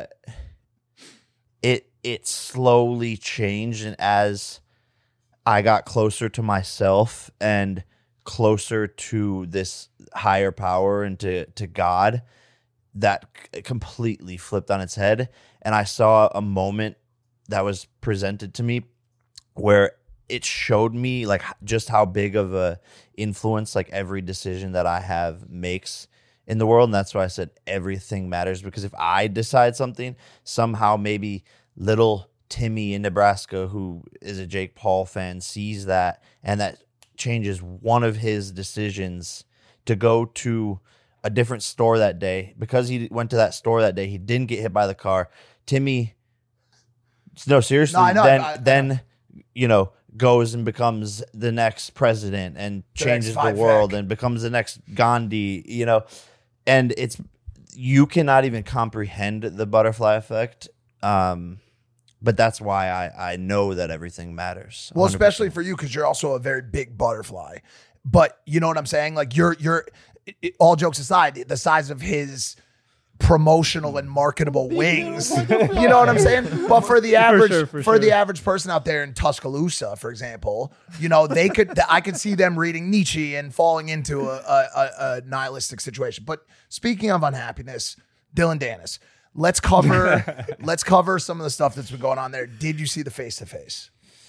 [SPEAKER 2] it slowly changed, and as I got closer to myself and closer to this higher power and to God, that completely flipped on its head. And I saw a moment that was presented to me where it showed me like just how big of a influence like every decision that I have makes in the world. And that's why I said everything matters, because if I decide something, somehow maybe little Timmy in Nebraska, who is a Jake Paul fan, sees that, and that changes one of his decisions to go to a different store that day. Because he went to that store that day, he didn't get hit by the car. Timmy, no, seriously,
[SPEAKER 3] No, I know,
[SPEAKER 2] then you know, goes and becomes the next president and
[SPEAKER 3] The
[SPEAKER 2] changes
[SPEAKER 3] next
[SPEAKER 2] the
[SPEAKER 3] Vivek.
[SPEAKER 2] world and becomes the next Gandhi, you know. And it's, you cannot even comprehend the butterfly effect. But that's why I know that everything matters.
[SPEAKER 3] Well,
[SPEAKER 2] 100%.
[SPEAKER 3] especially for you, because you're also a very big butterfly. But you know what I'm saying? Like all jokes aside, the size of his promotional and marketable wings. You know what I'm saying? But for the average, for the average person out there in Tuscaloosa, for example, you know, I could see them reading Nietzsche and falling into a nihilistic situation. But speaking of unhappiness, Dylan Dennis, let's cover some of the stuff that's been going on there. Did you see the face-to-face?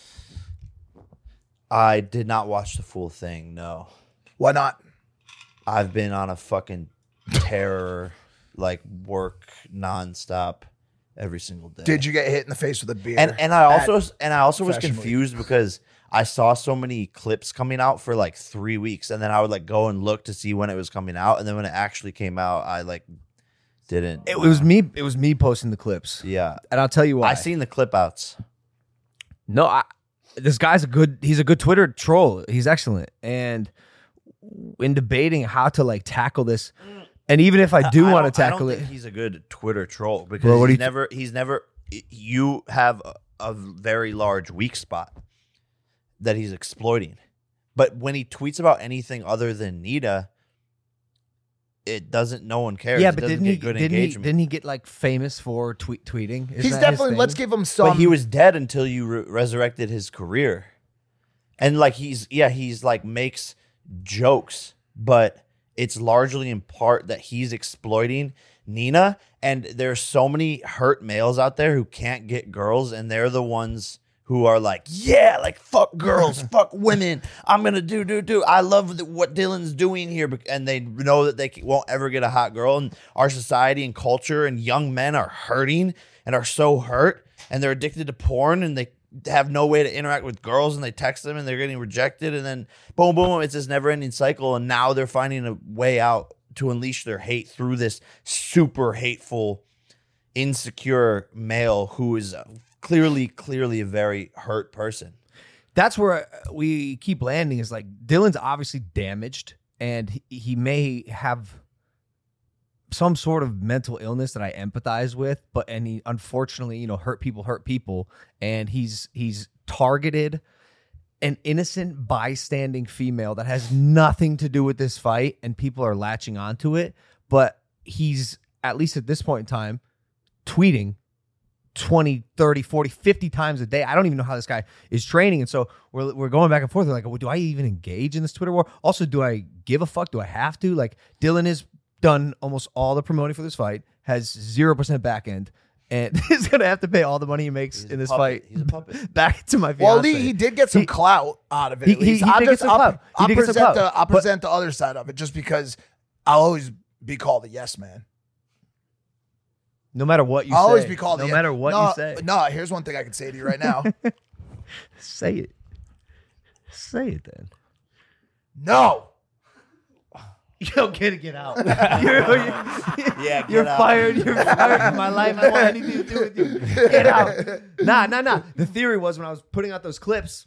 [SPEAKER 2] I did not watch the full thing. No,
[SPEAKER 3] Why not?
[SPEAKER 2] I've been on a fucking terror, like work nonstop every single day.
[SPEAKER 3] Did you get hit in the face with a beer?
[SPEAKER 2] And I also was
[SPEAKER 3] Fashion Week?
[SPEAKER 2] confused because I saw so many clips coming out for like 3 weeks, and then I would like go and look to see when it was coming out, and then when it actually came out, I like didn't.
[SPEAKER 4] It was me. It was me posting the clips,
[SPEAKER 2] Yeah,
[SPEAKER 4] and I'll tell you why.
[SPEAKER 2] I seen the clip outs.
[SPEAKER 4] No, this guy's he's a good Twitter troll. He's excellent. And in debating how to like tackle this, and even if I do want to tackle
[SPEAKER 2] I
[SPEAKER 4] it,
[SPEAKER 2] don't think he's a good Twitter troll because
[SPEAKER 4] Bro, what do
[SPEAKER 2] he's never. You have a very large weak spot that he's exploiting, but when he tweets about anything other than Nita, it doesn't. No one cares.
[SPEAKER 4] yeah,
[SPEAKER 2] It
[SPEAKER 4] but
[SPEAKER 2] doesn't
[SPEAKER 4] didn't he?
[SPEAKER 2] get good
[SPEAKER 4] Didn't
[SPEAKER 2] engagement.
[SPEAKER 4] he get like famous for tweeting? Isn't
[SPEAKER 3] he's
[SPEAKER 4] that his
[SPEAKER 3] definitely.
[SPEAKER 4] thing?
[SPEAKER 3] Let's give him some.
[SPEAKER 2] But he was dead until you resurrected his career, and like he's like makes jokes, but it's largely in part that he's exploiting Nina. And there's so many hurt males out there who can't get girls, and they're the ones who are like, yeah, like fuck girls, fuck women. I'm gonna do. I love what Dylan's doing here, and they know that they won't ever get a hot girl. And our society and culture and young men are hurting and are so hurt, and they're addicted to porn, and they have no way to interact with girls, and they text them, and they're getting rejected, and then boom, boom, it's this never-ending cycle. And now they're finding a way out to unleash their hate through this super hateful insecure male who is clearly a very hurt person.
[SPEAKER 4] That's where we keep landing is like Dylan's obviously damaged and he may have some sort of mental illness that I empathize with, and he unfortunately, hurt people, and he's targeted an innocent bystanding female that has nothing to do with this fight, and people are latching onto it, but he's, at least at this point in time, tweeting 20, 30, 40, 50 times a day. I don't even know how this guy is training. And so we're going back and forth. We're like, well, do I even engage in this Twitter war? Also, do I give a fuck? Do I have to? Like, Dylan has done almost all the promoting for this fight, has 0% back end, and is going to have to pay all the money he makes in this fight.
[SPEAKER 2] He's a puppet.
[SPEAKER 4] Back to my fiance.
[SPEAKER 3] Well, he did get some clout out of it. At least.
[SPEAKER 4] He did get some clout.
[SPEAKER 3] I'll present the other side of it just because I'll always be called a yes man.
[SPEAKER 4] No matter what you
[SPEAKER 3] I'll
[SPEAKER 4] say.
[SPEAKER 3] always be called
[SPEAKER 4] no matter what you say.
[SPEAKER 3] No, here's one thing I can say to you right now.
[SPEAKER 4] Say it. Say it then.
[SPEAKER 3] No.
[SPEAKER 4] Yo, get out.
[SPEAKER 2] Yeah,
[SPEAKER 4] You're fired. You're fired from my life. I don't want anything to do with you. Get out. Nah. The theory was when I was putting out those clips,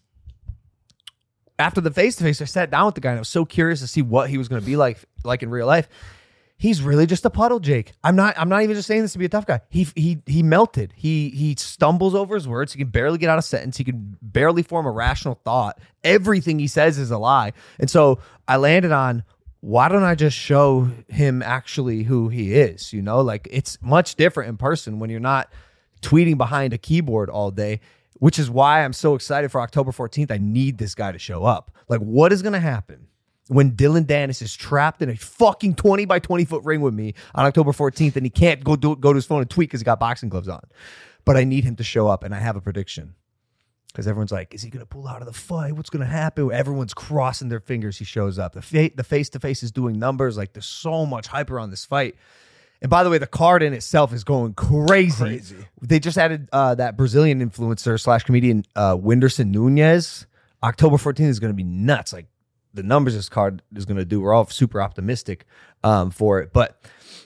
[SPEAKER 4] after the face-to-face, I sat down with the guy and I was so curious to see what he was going to be like in real life. He's really just a puddle, Jake. I'm not even just saying this to be a tough guy. He melted. He stumbles over his words. He can barely get out a sentence. He can barely form a rational thought. Everything he says is a lie. And so I landed on, why don't I just show him actually who he is? Like, it's much different in person when you're not tweeting behind a keyboard all day, which is why I'm so excited for October 14th. I need this guy to show up. Like, what is going to happen when Dylan Dennis is trapped in a fucking 20 by 20 foot ring with me on October 14th and he can't go to his phone and tweet because he got boxing gloves on? But I need him to show up, and I have a prediction. Because everyone's like, is he going to pull out of the fight? What's going to happen? Everyone's crossing their fingers he shows up. The face-to-face is doing numbers. Like, there's so much hype around this fight. And by the way, the card in itself is going crazy. They just added that Brazilian influencer / comedian Whindersson Nunes. October 14th is going to be nuts. Like, the numbers this card is going to do, we're all super optimistic for it. But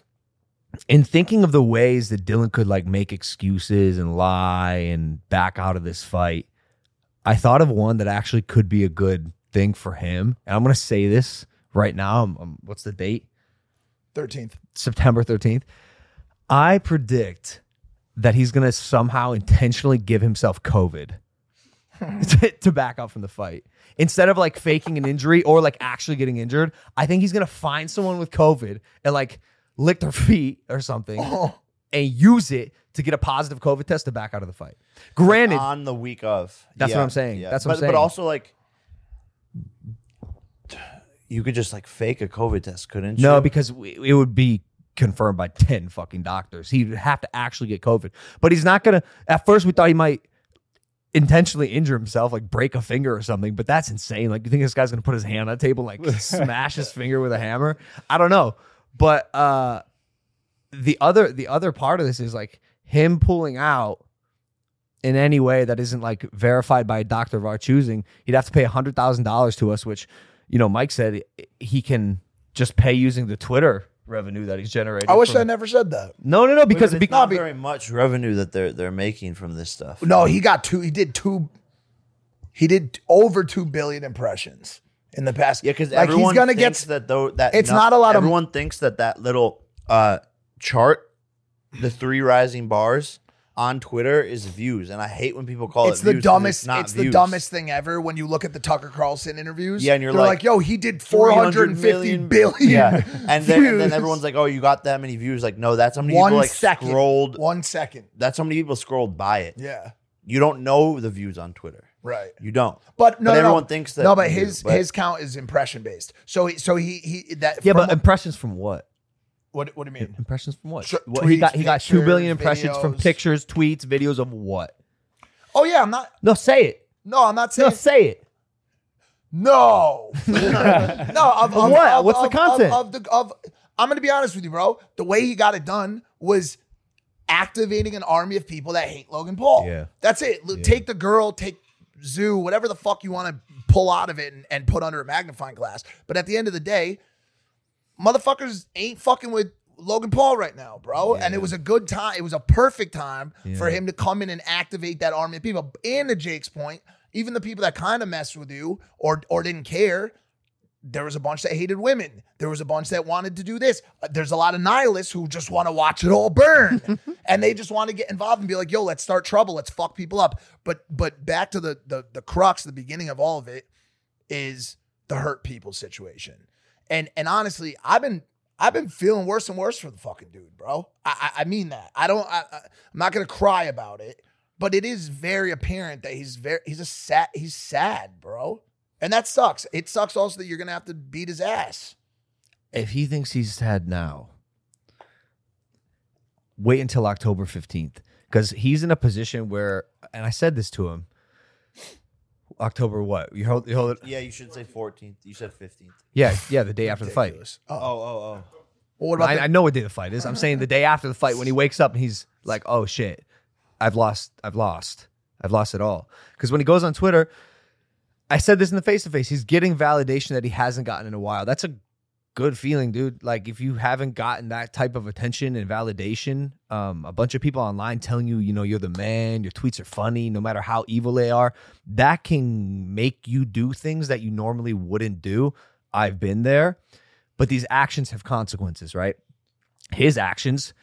[SPEAKER 4] in thinking of the ways that Dylan could like make excuses and lie and back out of this fight, I thought of one that actually could be a good thing for him. And I'm going to say this right now. What's the date?
[SPEAKER 3] 13th.
[SPEAKER 4] September 13th. I predict that he's going to somehow intentionally give himself COVID to back out from the fight. Instead of like faking an injury or like actually getting injured, I think he's going to find someone with COVID and like lick their feet or something and use it to get a positive COVID test to back out of the fight. Granted,
[SPEAKER 2] on the week of.
[SPEAKER 4] That's what I'm saying. That's what I'm saying.
[SPEAKER 2] But also, like, you could just like fake a COVID test, couldn't you?
[SPEAKER 4] No, because it would be confirmed by 10 fucking doctors. He'd have to actually get COVID. But he's not going to. At first, we thought he might intentionally injure himself, like break a finger or something. But that's insane. Like, you think this guy's going to put his hand on the table and like smash his finger with a hammer? I don't know. But the other part of this is like him pulling out in any way that isn't like verified by a doctor of our choosing. He'd have to pay $100,000 to us, which, you know, Mike said he can just pay using the Twitter revenue that he's generated.
[SPEAKER 3] I wish I never said that.
[SPEAKER 4] No, because
[SPEAKER 2] it's not very much revenue that they're making from this stuff.
[SPEAKER 3] No, he did over 2 billion impressions in the past.
[SPEAKER 2] Yeah, because
[SPEAKER 3] like
[SPEAKER 2] everyone
[SPEAKER 3] he's gonna
[SPEAKER 2] thinks
[SPEAKER 3] get
[SPEAKER 2] that
[SPEAKER 3] it's not a lot of.
[SPEAKER 2] Everyone thinks that little chart, the 3 rising bars on Twitter, is views, and I hate when people call
[SPEAKER 3] It's
[SPEAKER 2] it
[SPEAKER 3] the
[SPEAKER 2] views.
[SPEAKER 3] dumbest.
[SPEAKER 2] It's
[SPEAKER 3] the dumbest thing ever when you look at the Tucker Carlson interviews.
[SPEAKER 2] Yeah, and you're
[SPEAKER 3] they're
[SPEAKER 2] like,
[SPEAKER 3] yo, he did 450 billion.
[SPEAKER 2] Yeah, and then
[SPEAKER 3] views.
[SPEAKER 2] everyone's like, oh, you got that many views? Like, no, that's how many people scrolled.
[SPEAKER 3] 1 second.
[SPEAKER 2] That's how many people scrolled by it.
[SPEAKER 3] Yeah,
[SPEAKER 2] you don't know the views on Twitter.
[SPEAKER 3] right.
[SPEAKER 2] You don't.
[SPEAKER 3] But
[SPEAKER 2] everyone thinks that.
[SPEAKER 3] No, but his count is impression based. So he that.
[SPEAKER 4] Yeah, but impressions from what?
[SPEAKER 3] What do you mean?
[SPEAKER 4] Impressions from what?
[SPEAKER 3] Tweets,
[SPEAKER 4] he got 2 billion
[SPEAKER 3] pictures,
[SPEAKER 4] impressions from
[SPEAKER 3] videos.
[SPEAKER 4] pictures, tweets, videos of what?
[SPEAKER 3] Oh yeah, I'm not.
[SPEAKER 4] No, say it.
[SPEAKER 3] No, I'm not saying.
[SPEAKER 4] No, say it.
[SPEAKER 3] No. No. Of
[SPEAKER 4] what? What's the content?
[SPEAKER 3] I'm going to be honest with you, bro. The way he got it done was activating an army of people that hate Logan Paul.
[SPEAKER 4] Yeah.
[SPEAKER 3] That's it. Take the girl, take Zoo, whatever the fuck you want to pull out of it and put under a magnifying glass. But at the end of the day, motherfuckers ain't fucking with Logan Paul right now, bro. And it was a good time. It was a perfect time for him to come in and activate that army of people. And to Jake's point, even the people that kind of messed with you or didn't care, there was a bunch that hated women. There was a bunch that wanted to do this. There's a lot of nihilists who just want to watch it all burn. And they just want to get involved and be like, yo, let's start trouble. Let's fuck people up. But back to the crux, the beginning of all of it is the hurt people situation. And honestly, I've been feeling worse and worse for the fucking dude, bro. I mean that. I'm not going to cry about it, but it is very apparent that he's sad, bro. And that sucks. It sucks also that you're going to have to beat his ass.
[SPEAKER 4] If he thinks he's sad now, wait until October 15th. Because he's in a position where, and I said this to him, October what? You hold it?
[SPEAKER 2] Yeah, you should say 14th. You said 15th.
[SPEAKER 4] Yeah, the day after the fight.
[SPEAKER 3] Oh.
[SPEAKER 2] Oh.
[SPEAKER 3] Well, what about
[SPEAKER 4] I know what day the fight is. I'm saying the day after the fight when he wakes up and he's like, oh shit, I've lost it all. Because when he goes on Twitter, I said this in the face-to-face, he's getting validation that he hasn't gotten in a while. That's a good feeling, dude. Like, if you haven't gotten that type of attention and validation, a bunch of people online telling you, you're the man, your tweets are funny, no matter how evil they are, that can make you do things that you normally wouldn't do. I've been there. But these actions have consequences, right? His actions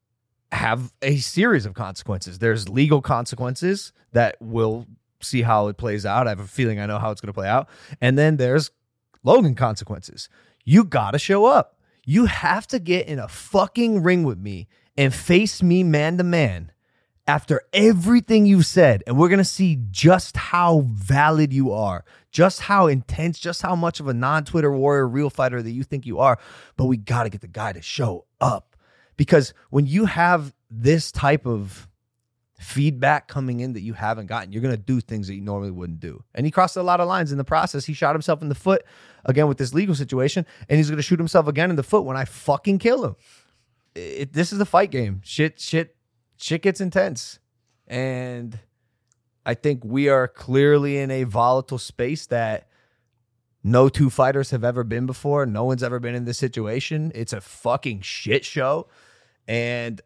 [SPEAKER 4] have a series of consequences. There's legal consequences that will see how it plays out. I have a feeling I know how it's going to play out. And then there's Logan consequences. You got to show up. You have to get in a fucking ring with me and face me man to man after everything you've said. And we're going to see just how valid you are, just how intense, just how much of a non-Twitter warrior, real fighter that you think you are. But we got to get the guy to show up. Because when you have this type of feedback coming in that you haven't gotten, you're going to do things that you normally wouldn't do. And he crossed a lot of lines in the process. He shot himself in the foot again with this legal situation, and he's going to shoot himself again in the foot when I fucking kill him. This is a fight game. Shit gets intense. And I think we are clearly in a volatile space that no two fighters have ever been before. No one's ever been in this situation. It's a fucking shit show. And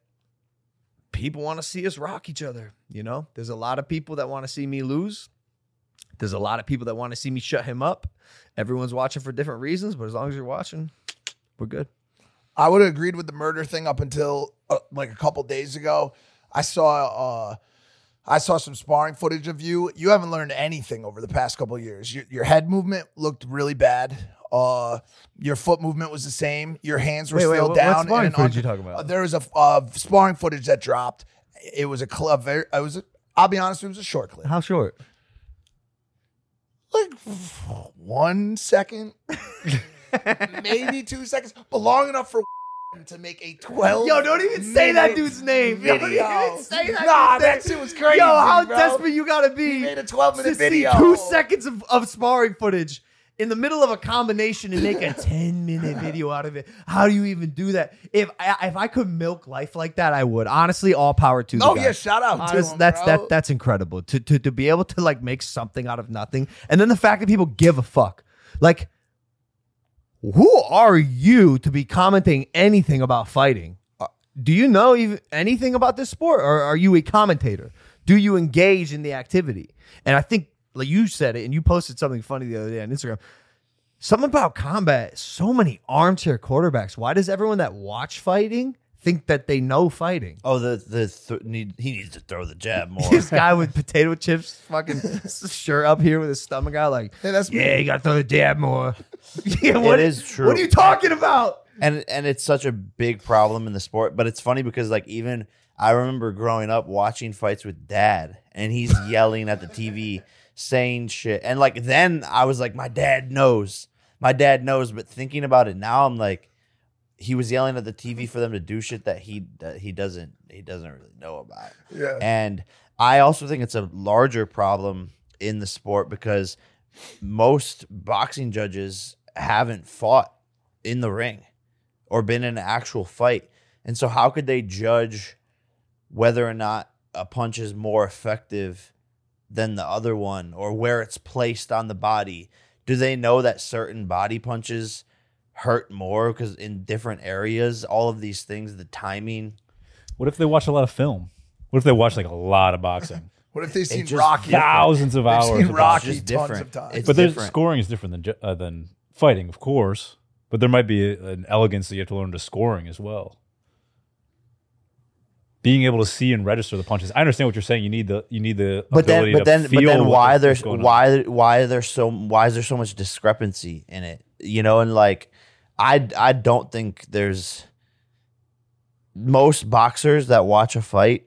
[SPEAKER 4] people want to see us rock each other. There's a lot of people that want to see me lose. There's a lot of people that want to see me shut him up. Everyone's watching for different reasons, but as long as you're watching, we're good.
[SPEAKER 3] I would have agreed with the murder thing up until like a couple days ago. I saw some sparring footage of you. You haven't learned anything over the past couple of years. Your head movement looked really bad. Your foot movement was the same. Your hands were still down.
[SPEAKER 4] What sparring footage you talking about?
[SPEAKER 3] There was a sparring footage that dropped. It was I'll be honest, it was a short clip.
[SPEAKER 4] How short?
[SPEAKER 3] Like 1 second, maybe 2 seconds, but long enough for to make a 12.
[SPEAKER 4] Yo, don't even say that dude's name.
[SPEAKER 3] Video.
[SPEAKER 4] Don't even say that.
[SPEAKER 3] Nah,
[SPEAKER 4] dude's
[SPEAKER 3] that
[SPEAKER 4] name.
[SPEAKER 3] shit was crazy.
[SPEAKER 4] Yo, how
[SPEAKER 3] bro.
[SPEAKER 4] desperate you gotta be?
[SPEAKER 3] He made a 12-minute
[SPEAKER 4] to
[SPEAKER 3] video.
[SPEAKER 4] See 2 seconds of sparring footage in the middle of a combination and make a 10-minute video out of it. How do you even do that? If I could milk life like that, I would. Honestly, all power to the guy.
[SPEAKER 3] Yeah, shout out to him, bro.
[SPEAKER 4] That's incredible. To be able to like make something out of nothing. And then the fact that people give a fuck. Like, who are you to be commenting anything about fighting? Do you know even anything about this sport, or are you a commentator? Do you engage in the activity? And I think, like you said it, and you posted something funny the other day on Instagram. Something about combat. So many armchair quarterbacks. Why does everyone that watch fighting think that they know fighting?
[SPEAKER 2] Oh, he needs to throw the jab more.
[SPEAKER 4] This guy with potato chips, fucking shirt up here with his stomach out, like,
[SPEAKER 3] Hey, that's me.
[SPEAKER 4] you got to throw the jab more.
[SPEAKER 2] It is true.
[SPEAKER 4] What are you talking about?
[SPEAKER 2] And it's such a big problem in the sport. But it's funny because like even I remember growing up watching fights with Dad, and he's yelling at the TV, saying shit. And like then I was like, my dad knows. But thinking about it now, I'm like, he was yelling at the TV for them to do shit that he doesn't really know about.
[SPEAKER 3] Yeah.
[SPEAKER 2] And I also think it's a larger problem in the sport because most boxing judges haven't fought in the ring or been in an actual fight. And so how could they judge whether or not a punch is more effective than the other one or where it's placed on the body? Do they know that certain body punches hurt more because in different areas, all of these things, the timing.
[SPEAKER 5] What if they watch a lot of film? What if they watch like a lot of boxing?
[SPEAKER 3] What if they've seen
[SPEAKER 2] just
[SPEAKER 3] Rocky?
[SPEAKER 5] Thousands of
[SPEAKER 3] They've
[SPEAKER 5] hours.
[SPEAKER 3] seen
[SPEAKER 5] of
[SPEAKER 3] Rocky
[SPEAKER 2] just
[SPEAKER 3] tons
[SPEAKER 2] different.
[SPEAKER 3] of times.
[SPEAKER 2] It's
[SPEAKER 5] but the
[SPEAKER 2] different.
[SPEAKER 5] scoring is different than fighting, of course. But there might be an elegance that you have to learn to scoring as well. Being able to see and register the punches. I understand what you're saying. You need the ability to feel
[SPEAKER 2] why
[SPEAKER 5] what's
[SPEAKER 2] there's
[SPEAKER 5] going on.
[SPEAKER 2] why is there so much discrepancy in it? You know, and like I don't think there's most boxers that watch a fight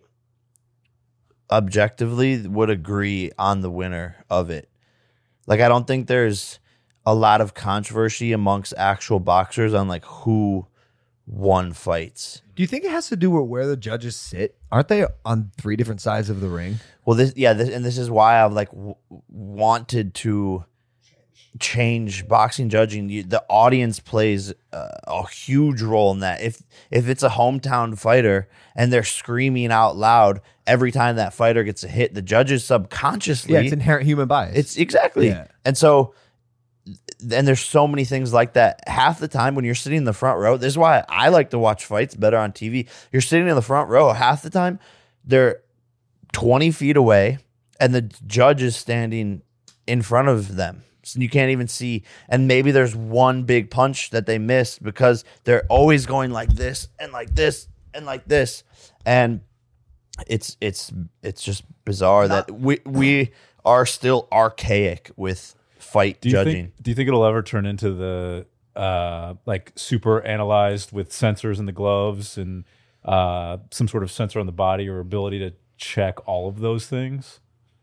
[SPEAKER 2] objectively would agree on the winner of it. Like I don't think there's a lot of controversy amongst actual boxers on like who won fights.
[SPEAKER 4] Do you think it has to do with where the judges sit? Aren't they on 3 different sides of the ring?
[SPEAKER 2] Well, this is why I've like wanted to change boxing judging. The audience plays a huge role in that. If it's a hometown fighter and they're screaming out loud every time that fighter gets a hit, the judges subconsciously,
[SPEAKER 4] Yeah, it's inherent human bias.
[SPEAKER 2] it's exactly.
[SPEAKER 4] Yeah.
[SPEAKER 2] And so, and there's so many things like that. Half the time when you're sitting in the front row, this is why I like to watch fights better on TV. You're sitting in the front row. Half the time they're 20 feet away and the judge is standing in front of them. So you can't even see. And maybe there's one big punch that they missed because they're always going like this and like this and like this. And it's just bizarre that we are still archaic with fight judging.
[SPEAKER 5] Do you think it'll ever turn into the like super analyzed with sensors in the gloves and some sort of sensor on the body or ability to check all of those things?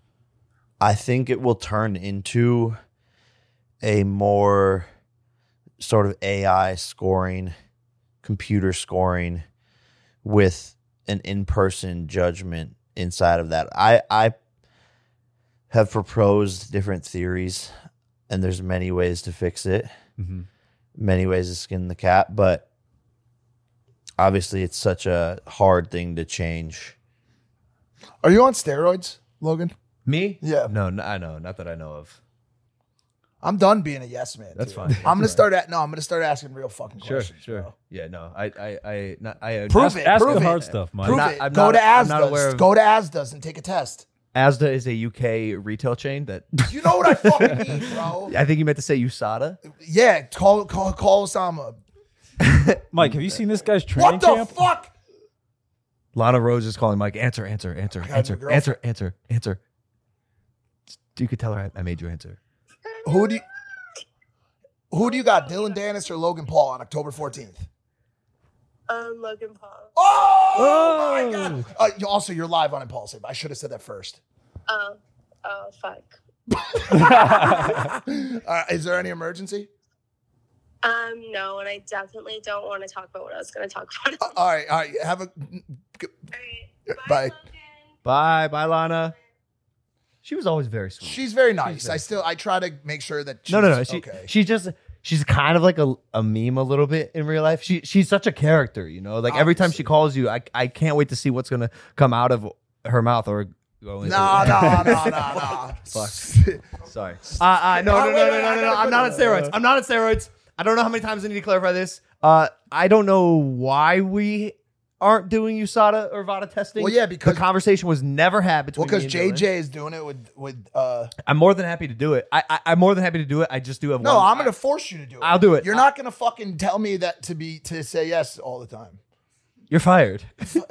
[SPEAKER 2] I think it will turn into a more sort of AI scoring, computer scoring with an in-person judgment inside of that. I have proposed different theories, and there's many ways to fix it, many ways to skin the cat, but obviously it's such a hard thing to change.
[SPEAKER 3] Are you on steroids, Logan?
[SPEAKER 4] Me?
[SPEAKER 3] Yeah.
[SPEAKER 4] No, I know. Not that I know of.
[SPEAKER 3] I'm done being a yes man.
[SPEAKER 4] That's
[SPEAKER 3] dude.
[SPEAKER 4] fine.
[SPEAKER 3] I'm gonna start asking real fucking questions. Bro.
[SPEAKER 4] Yeah, no.
[SPEAKER 3] Prove it.
[SPEAKER 5] Ask
[SPEAKER 3] Prove
[SPEAKER 5] the
[SPEAKER 3] it.
[SPEAKER 5] hard stuff, Mike.
[SPEAKER 3] Prove
[SPEAKER 4] not-
[SPEAKER 3] it.
[SPEAKER 4] I'm
[SPEAKER 3] Go
[SPEAKER 4] not-
[SPEAKER 3] to
[SPEAKER 4] I'm not aware
[SPEAKER 3] Asda's.
[SPEAKER 4] of-
[SPEAKER 3] Go to Asda's and take a test.
[SPEAKER 4] Asda is a UK retail chain that
[SPEAKER 3] You know what I fucking mean, bro.
[SPEAKER 4] I think you meant to say USADA.
[SPEAKER 3] Yeah, call Osama.
[SPEAKER 5] Mike, have you seen this guy's training
[SPEAKER 3] What the
[SPEAKER 5] camp?
[SPEAKER 3] fuck?
[SPEAKER 4] Lana Rose is calling Mike. Answer.
[SPEAKER 3] got a girlfriend.
[SPEAKER 4] You could tell her I made you answer.
[SPEAKER 3] Who do you got, Dylan Dennis or Logan Paul on October 14th?
[SPEAKER 6] Logan Paul.
[SPEAKER 3] Oh my god! Also, you're live on Impulsive. I should have said that first.
[SPEAKER 6] Oh, fuck.
[SPEAKER 3] Is there any emergency?
[SPEAKER 6] No, and I definitely don't want to talk about what I was going to talk about.
[SPEAKER 3] All right. Have a
[SPEAKER 6] All right.
[SPEAKER 3] Bye.
[SPEAKER 6] Logan.
[SPEAKER 4] Bye, Lana. She was always very sweet.
[SPEAKER 3] She's very nice. I try to make sure that she's
[SPEAKER 4] No.
[SPEAKER 3] okay.
[SPEAKER 4] She's kind of like a meme a little bit in real life. She's such a character, you know. Like every time she calls you, I can't wait to see what's gonna come out of her mouth or go into.
[SPEAKER 3] No.
[SPEAKER 4] Fuck. Sorry. No. I'm not on steroids. I'm not on steroids. I don't know how many times I need to clarify this. I don't know why we aren't doing USADA or VADA testing.
[SPEAKER 3] Well, yeah, because
[SPEAKER 4] the conversation was never had between.
[SPEAKER 3] because
[SPEAKER 4] me and Dylan.
[SPEAKER 3] JJ is doing it with.
[SPEAKER 4] I'm more than happy to do it. I'm more than happy to do it. I just do have
[SPEAKER 3] No,
[SPEAKER 4] one.
[SPEAKER 3] I'm gonna force you to do it.
[SPEAKER 4] I'll do it.
[SPEAKER 3] You're not gonna fucking tell me that to say yes all the time.
[SPEAKER 4] You're fired.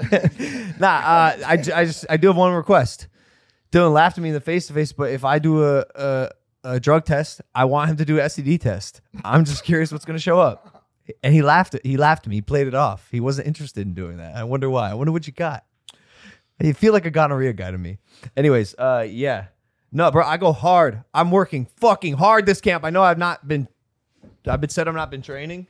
[SPEAKER 4] I do have one request. Dylan laughed at me in the face to face, but if I do a drug test, I want him to do an STD test. I'm just curious what's going to show up. And he laughed at me. He played it off. He wasn't interested in doing that. I wonder why. I wonder what you got. You feel like a gonorrhea guy to me. Anyways, yeah. No, bro, I go hard. I'm working fucking hard this camp. I know I've been training.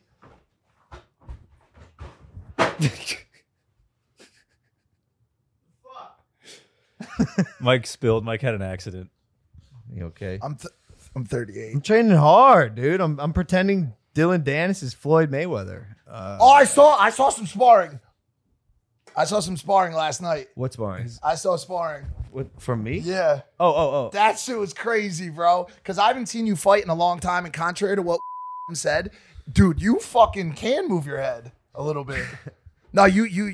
[SPEAKER 5] Mike spilled. Mike had an accident.
[SPEAKER 4] You okay?
[SPEAKER 3] I'm 38.
[SPEAKER 4] I'm training hard, dude. I'm pretending Dylan Dennis is Floyd Mayweather.
[SPEAKER 3] I saw some sparring. I saw some sparring last night.
[SPEAKER 4] What sparring?
[SPEAKER 3] I saw sparring.
[SPEAKER 4] What, from me?
[SPEAKER 3] Yeah.
[SPEAKER 4] Oh.
[SPEAKER 3] That shit was crazy, bro. Because I haven't seen you fight in a long time. And contrary to what said, dude, you fucking can move your head a little bit. No,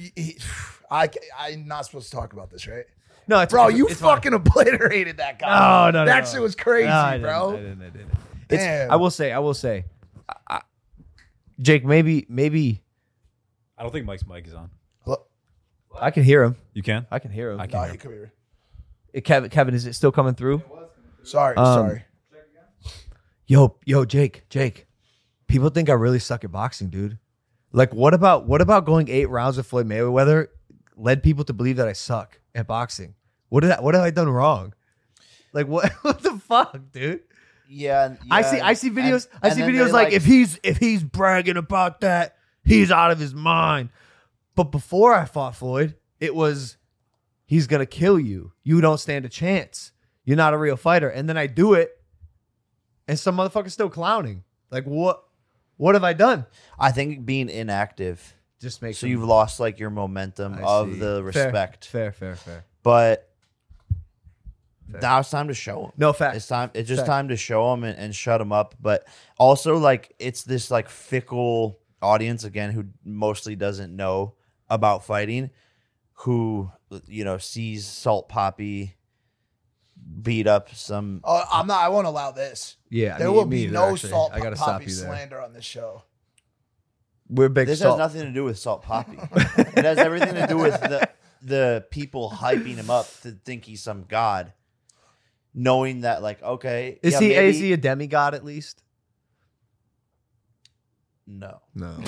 [SPEAKER 3] I'm not supposed to talk about this, right?
[SPEAKER 4] No, it's
[SPEAKER 3] Bro,
[SPEAKER 4] it's-
[SPEAKER 3] you
[SPEAKER 4] it's
[SPEAKER 3] fucking obliterated that guy.
[SPEAKER 4] No.
[SPEAKER 3] That shit was crazy,
[SPEAKER 4] No, I
[SPEAKER 3] bro.
[SPEAKER 4] didn't.
[SPEAKER 3] Damn.
[SPEAKER 4] I will say, Jake, maybe
[SPEAKER 5] I don't think Mike's mic is on.
[SPEAKER 3] Look,
[SPEAKER 4] I can hear him.
[SPEAKER 5] You can?
[SPEAKER 4] I can hear him.
[SPEAKER 5] I can
[SPEAKER 3] no,
[SPEAKER 5] hear
[SPEAKER 3] he come here.
[SPEAKER 4] Kevin, is it still coming through?
[SPEAKER 3] Sorry.
[SPEAKER 4] Yo, Jake. People think I really suck at boxing, dude. Like, what about going 8 rounds with Floyd Mayweather led people to believe that I suck at boxing? What have I done wrong? Like, what the fuck, dude?
[SPEAKER 2] Yeah,
[SPEAKER 4] I see videos.
[SPEAKER 2] and
[SPEAKER 4] I see
[SPEAKER 2] then
[SPEAKER 4] videos
[SPEAKER 2] they,
[SPEAKER 4] like if he's bragging about that, he's out of his mind. But before I fought Floyd, it was he's gonna kill you. You don't stand a chance. You're not a real fighter. And then I do it, and some motherfucker's still clowning. Like what? What have I done?
[SPEAKER 2] I think being inactive,
[SPEAKER 4] Just make
[SPEAKER 2] so you've lost like your momentum of the respect.
[SPEAKER 4] Fair.
[SPEAKER 2] But now it's time to show them.
[SPEAKER 4] No fact.
[SPEAKER 2] It's time. It's just
[SPEAKER 4] Fact.
[SPEAKER 2] time to show them and shut them up. But also, like, it's this like fickle audience again who mostly doesn't know about fighting, who sees Salt Poppy beat up some.
[SPEAKER 3] Oh, I won't allow this.
[SPEAKER 4] Yeah,
[SPEAKER 3] There
[SPEAKER 4] me-
[SPEAKER 3] will
[SPEAKER 4] me
[SPEAKER 3] be
[SPEAKER 4] either,
[SPEAKER 3] no
[SPEAKER 4] actually.
[SPEAKER 3] Salt
[SPEAKER 4] I gotta stop
[SPEAKER 3] Poppy
[SPEAKER 4] you there.
[SPEAKER 3] slander on this show.
[SPEAKER 4] We're big.
[SPEAKER 2] This
[SPEAKER 4] Salt.
[SPEAKER 2] has nothing to do with Salt Poppy. It has everything to do with the people hyping him up to think he's some god, knowing that like okay,
[SPEAKER 4] Is
[SPEAKER 2] yeah,
[SPEAKER 4] he
[SPEAKER 2] maybe-
[SPEAKER 4] is he a demigod at least?
[SPEAKER 2] No.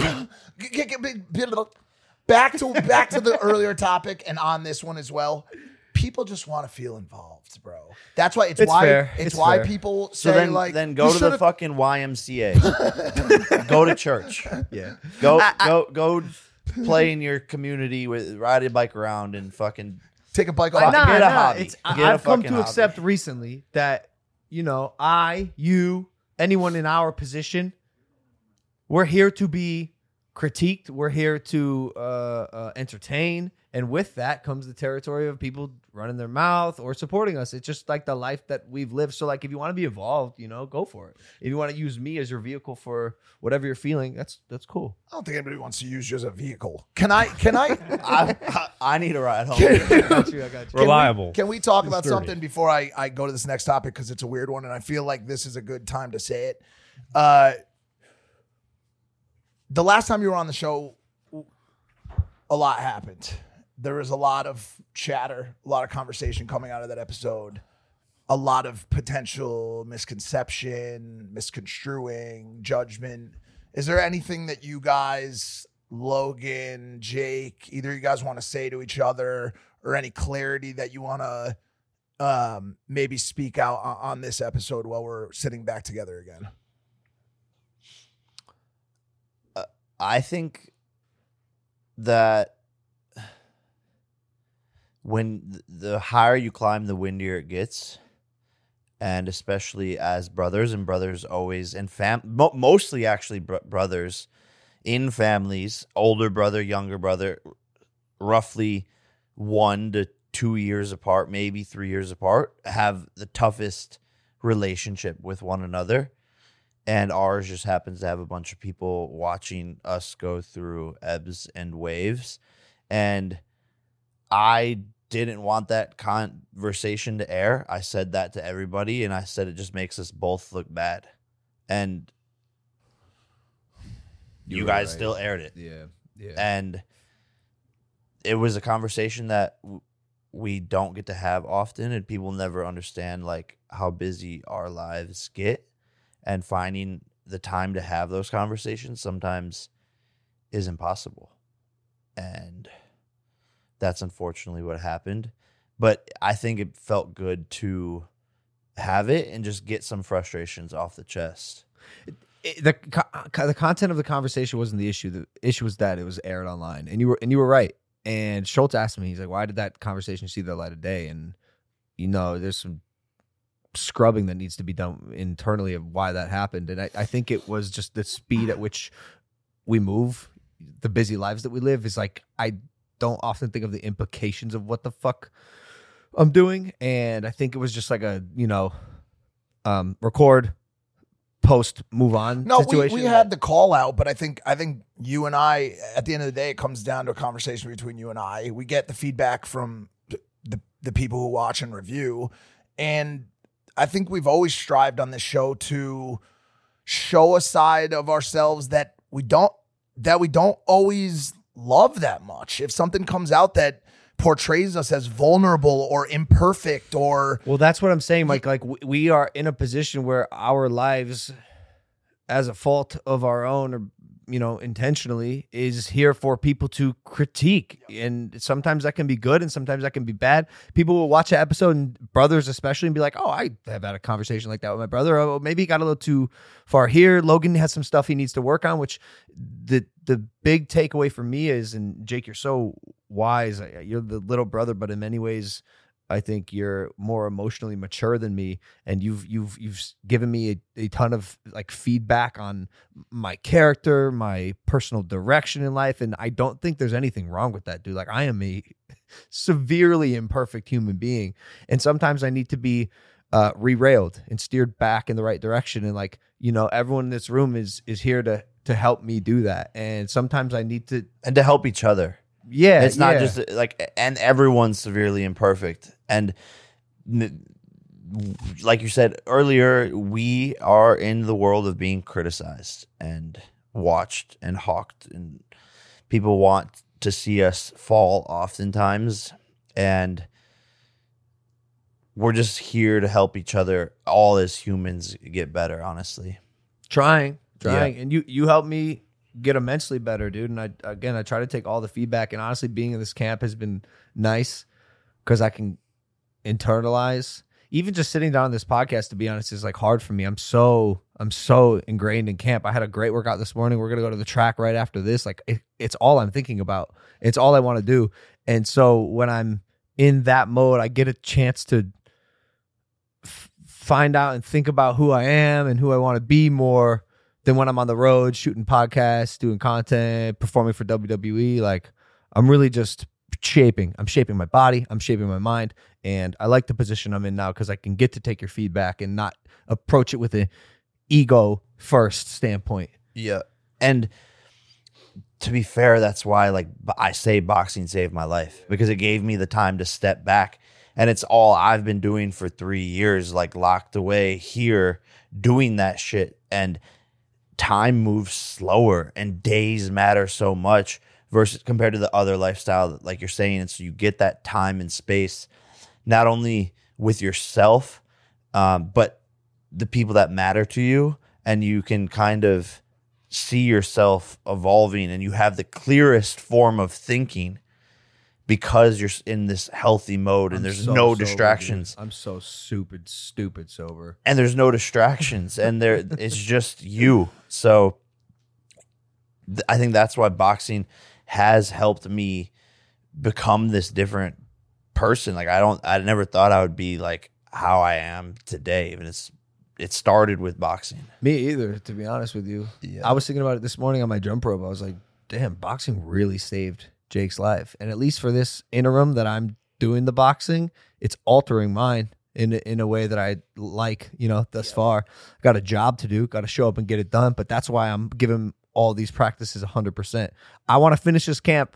[SPEAKER 3] Back to the earlier topic and on this one as well. People just want to feel involved, bro. That's why it's why
[SPEAKER 4] fair.
[SPEAKER 3] it's
[SPEAKER 4] It's
[SPEAKER 3] why
[SPEAKER 4] fair.
[SPEAKER 3] people
[SPEAKER 2] So
[SPEAKER 3] say
[SPEAKER 2] then,
[SPEAKER 3] like
[SPEAKER 2] then
[SPEAKER 3] you
[SPEAKER 2] go to the
[SPEAKER 3] should've-
[SPEAKER 2] fucking YMCA. Go to church.
[SPEAKER 4] Yeah.
[SPEAKER 2] Go play in your community with ride a bike around and fucking
[SPEAKER 3] take a bike
[SPEAKER 2] Nah,
[SPEAKER 3] off.
[SPEAKER 2] get a hobby. Get a
[SPEAKER 4] I've come
[SPEAKER 2] fucking
[SPEAKER 4] to
[SPEAKER 2] hobby.
[SPEAKER 4] accept recently that you, anyone in our position, we're here to be critiqued. We're here to entertain, and with that comes the territory of people running their mouth or supporting us. It's just like the life that we've lived. So, like, if you want to be involved, go for it. If you want to use me as your vehicle for whatever you're feeling, that's cool.
[SPEAKER 3] I don't think anybody wants to use you as a vehicle. Can I?
[SPEAKER 2] I need a ride home.
[SPEAKER 4] I got you.
[SPEAKER 5] Reliable.
[SPEAKER 3] Can we talk about
[SPEAKER 5] Sturdy.
[SPEAKER 3] something before I go to this next topic because it's a weird one and I feel like this is a good time to say it. The last time you were on the show, a lot happened. There was a lot of chatter, a lot of conversation coming out of that episode, a lot of potential misconception, misconstruing, judgment. Is there anything that you guys, Logan, Jake, either you guys want to say to each other or any clarity that you want to maybe speak out on this episode while we're sitting back together again?
[SPEAKER 2] I think that when the higher you climb, the windier it gets. And especially as brothers, and brothers always, and mostly actually brothers in families, older brother, younger brother, roughly 1 to 2 years apart, maybe 3 years apart, have the toughest relationship with one another. And ours just happens to have a bunch of people watching us go through ebbs and waves. And I didn't want that conversation to air. I said that to everybody, and I said it just makes us both look bad. And you guys
[SPEAKER 4] right.
[SPEAKER 2] still aired it.
[SPEAKER 4] Yeah.
[SPEAKER 2] And it was a conversation that we don't get to have often, and people never understand like how busy our lives get. And finding the time to have those conversations sometimes is impossible. And that's unfortunately what happened. But I think it felt good to have it and just get some frustrations off the chest.
[SPEAKER 4] The content of the conversation wasn't the issue. The issue was that it was aired online, and you were right. And Schultz asked me, he's like, "Why did that conversation see the light of day?" And there's some scrubbing that needs to be done internally of why that happened. And I think it was just the speed at which we move, the busy lives that we live is like, I don't often think of the implications of what the fuck I'm doing. And I think it was just like a, record, post move on
[SPEAKER 3] No,
[SPEAKER 4] situation.
[SPEAKER 3] we had the call out, but I think you and I, at the end of the day, it comes down to a conversation between you and I. We get the feedback from the people who watch and review, and I think we've always strived on this show to show a side of ourselves that we don't always love that much. If something comes out that portrays us as vulnerable or imperfect or
[SPEAKER 4] Well, that's what I'm saying, Mike. Like we are in a position where our lives, as a fault of our own, or intentionally, is here for people to critique, and sometimes that can be good, and sometimes that can be bad. People will watch an episode, and brothers especially, and be like, "Oh, I have had a conversation like that with my brother. Oh, maybe he got a little too far here. Logan has some stuff he needs to work on." Which the big takeaway for me is, and Jake, you're so wise. You're the little brother, but in many ways, I think you're more emotionally mature than me, and you've given me a ton of like feedback on my character, my personal direction in life, and I don't think there's anything wrong with that, dude. Like I am a severely imperfect human being, and sometimes I need to be re-railed and steered back in the right direction, and everyone in this room is here to help me do that, and sometimes I need to
[SPEAKER 2] help each other.
[SPEAKER 4] Yeah,
[SPEAKER 2] it's not just like, and everyone's severely imperfect. And like you said earlier, we are in the world of being criticized and watched and hawked, and people want to see us fall oftentimes. And we're just here to help each other, all as humans, get better, honestly.
[SPEAKER 4] Trying.
[SPEAKER 2] Yeah.
[SPEAKER 4] And you helped me get immensely better, dude. And I try to take all the feedback, and honestly, being in this camp has been nice because I can internalize. Even just sitting down on this podcast, to be honest, is like hard for me. I'm so ingrained in camp. I had a great workout this morning. We're gonna go to the track right after this. Like it's all I'm thinking about. It's all I want to do. And so when I'm in that mode, I get a chance to find out and think about who I am and who I want to be more than when I'm on the road shooting podcasts, doing content, performing for WWE. Like I'm really just shaping my body, I'm shaping my mind, and I like the position I'm in now because I can get to take your feedback and not approach it with an ego first standpoint.
[SPEAKER 2] Yeah. And to be fair, that's why I say boxing saved my life, because it gave me the time to step back, and it's all I've been doing for 3 years, like locked away here doing that shit. And time moves slower and days matter so much versus compared to the other lifestyle, like you're saying. And so you get that time and space, not only with yourself, but the people that matter to you. And you can kind of see yourself evolving, and you have the clearest form of thinking because you're in this healthy mode, and there's no distractions.
[SPEAKER 4] I'm so stupid sober.
[SPEAKER 2] And there's no distractions, and it's just you. So I think that's why boxing has helped me become this different person. Like I never thought I would be like how I am today. And it started with boxing.
[SPEAKER 4] Me either, to be honest with you.
[SPEAKER 2] Yeah.
[SPEAKER 4] I was thinking about it this morning on my jump rope. I was like, damn, boxing really saved Jake's life. And at least for this interim that I'm doing the boxing, it's altering mine in a way that I like, thus far. I got a job to do, got to show up and get it done. But that's why I'm giving all these practices 100%. I want to finish this camp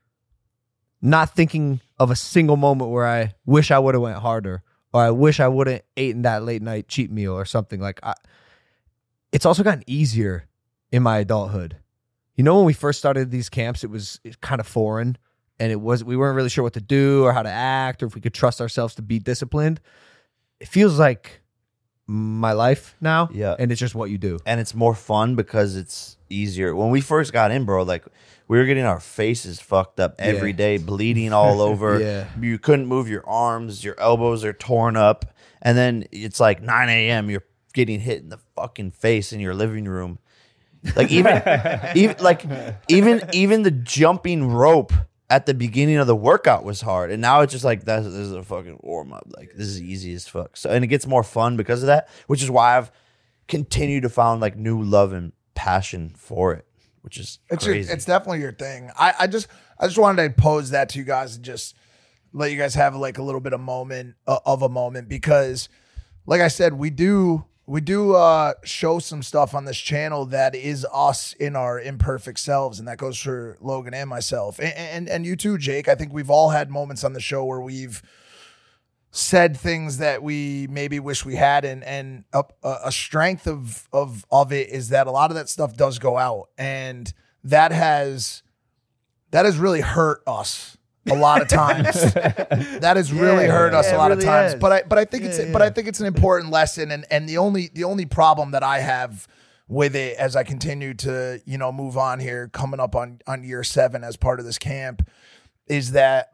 [SPEAKER 4] not thinking of a single moment where I wish I would have went harder, or I wish I wouldn't eaten that late night cheat meal or something. Like it's also gotten easier in my adulthood. When we first started these camps, it was kind of foreign, and we weren't really sure what to do or how to act, or if we could trust ourselves to be disciplined. It feels like my life now,
[SPEAKER 2] Yeah.
[SPEAKER 4] and it's just what you do.
[SPEAKER 2] And it's more fun because it's easier. When we first got in, bro, like we were getting our faces fucked up every day, bleeding all over.
[SPEAKER 4] Yeah.
[SPEAKER 2] You couldn't move your arms, your elbows are torn up. And then it's like 9 a.m., you're getting hit in the fucking face in your living room. Like even the jumping rope at the beginning of the workout was hard, and now it's just like this is a fucking warm up. Like this is easy as fuck. So, and it gets more fun because of that, which is why I've continued to find like new love and passion for it, which is crazy.
[SPEAKER 3] It's definitely your thing. I just wanted to pose that to you guys and just let you guys have like a little bit of a moment because, like I said, we do We do show some stuff on this channel that is us in our imperfect selves, and that goes for Logan and myself, and you too, Jake. I think we've all had moments on the show where we've said things that we maybe wish we had, and a strength of it is that a lot of that stuff does go out, and that has really hurt us a lot of times. That has really hurt us a lot of times. Has. But I think it's an important lesson, and the only problem that I have with it as I continue to move on here, coming up on year 7 as part of this camp, is that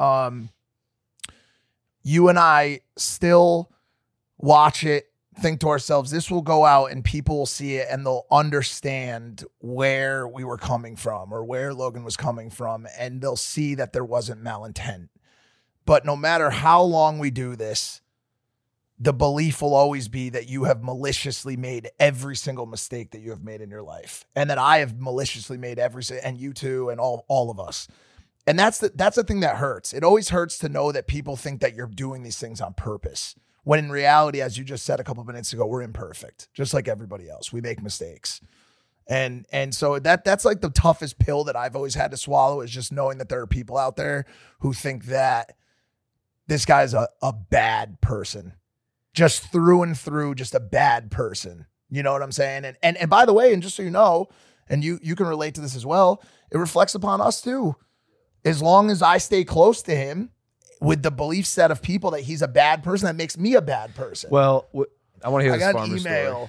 [SPEAKER 3] you and I still watch it, think to ourselves, this will go out and people will see it and they'll understand where we were coming from or where Logan was coming from, and they'll see that there wasn't malintent. But no matter how long we do this, the belief will always be that you have maliciously made every single mistake that you have made in your life, and that I have maliciously made and you too, and all of us. And that's the thing that hurts. It always hurts to know that people think that you're doing these things on purpose, when in reality, as you just said a couple of minutes ago, we're imperfect, just like everybody else. We make mistakes. And so that's like the toughest pill that I've always had to swallow, is just knowing that there are people out there who think that this guy's a bad person, just through and through, just a bad person. You know what I'm saying? And by the way, and just so you know, and you can relate to this as well, it reflects upon us too. As long as I stay close to him with the belief set of people that he's a bad person, that makes me a bad person.
[SPEAKER 4] Well, I want to hear this
[SPEAKER 3] farmer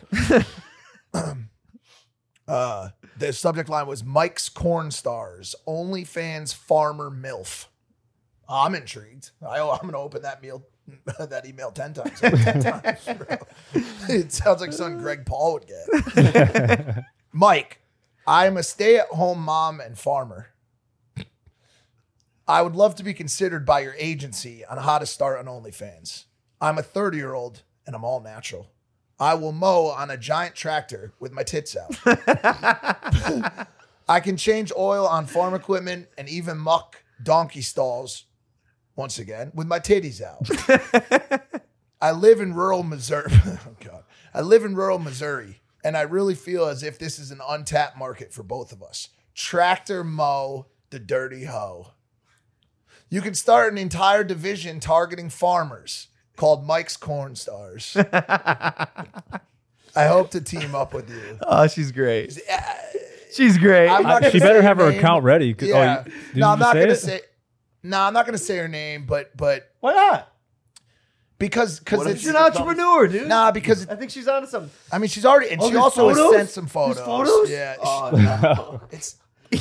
[SPEAKER 3] email. The subject line was Mike's Corn Stars, OnlyFans farmer MILF. I'm intrigued. I'm going to open that email 10 times. 10 times, bro. It sounds like something Greg Paul would get. Mike, I'm a stay-at-home mom and farmer. I would love to be considered by your agency on how to start an OnlyFans. I'm a 30-year-old and I'm all natural. I will mow on a giant tractor with my tits out. I can change oil on farm equipment and even muck donkey stalls, once again, with my titties out. I live in rural Missouri. Oh God. I live in rural Missouri, and I really feel as if this is an untapped market for both of us. Tractor mow the dirty hoe. You can start an entire division targeting farmers called Mike's Corn Stars. I hope to team up with you.
[SPEAKER 4] Oh, she's great. She's great.
[SPEAKER 5] She better have her account ready.
[SPEAKER 3] Yeah. I'm not going to say her name, but
[SPEAKER 4] why not?
[SPEAKER 3] Because
[SPEAKER 4] she's an entrepreneur, dude.
[SPEAKER 3] Nah, because
[SPEAKER 4] I think she's onto something.
[SPEAKER 3] I mean, she's already, and she also has sent some photos.
[SPEAKER 4] There's photos?
[SPEAKER 3] Yeah.
[SPEAKER 2] Oh, no.
[SPEAKER 3] It's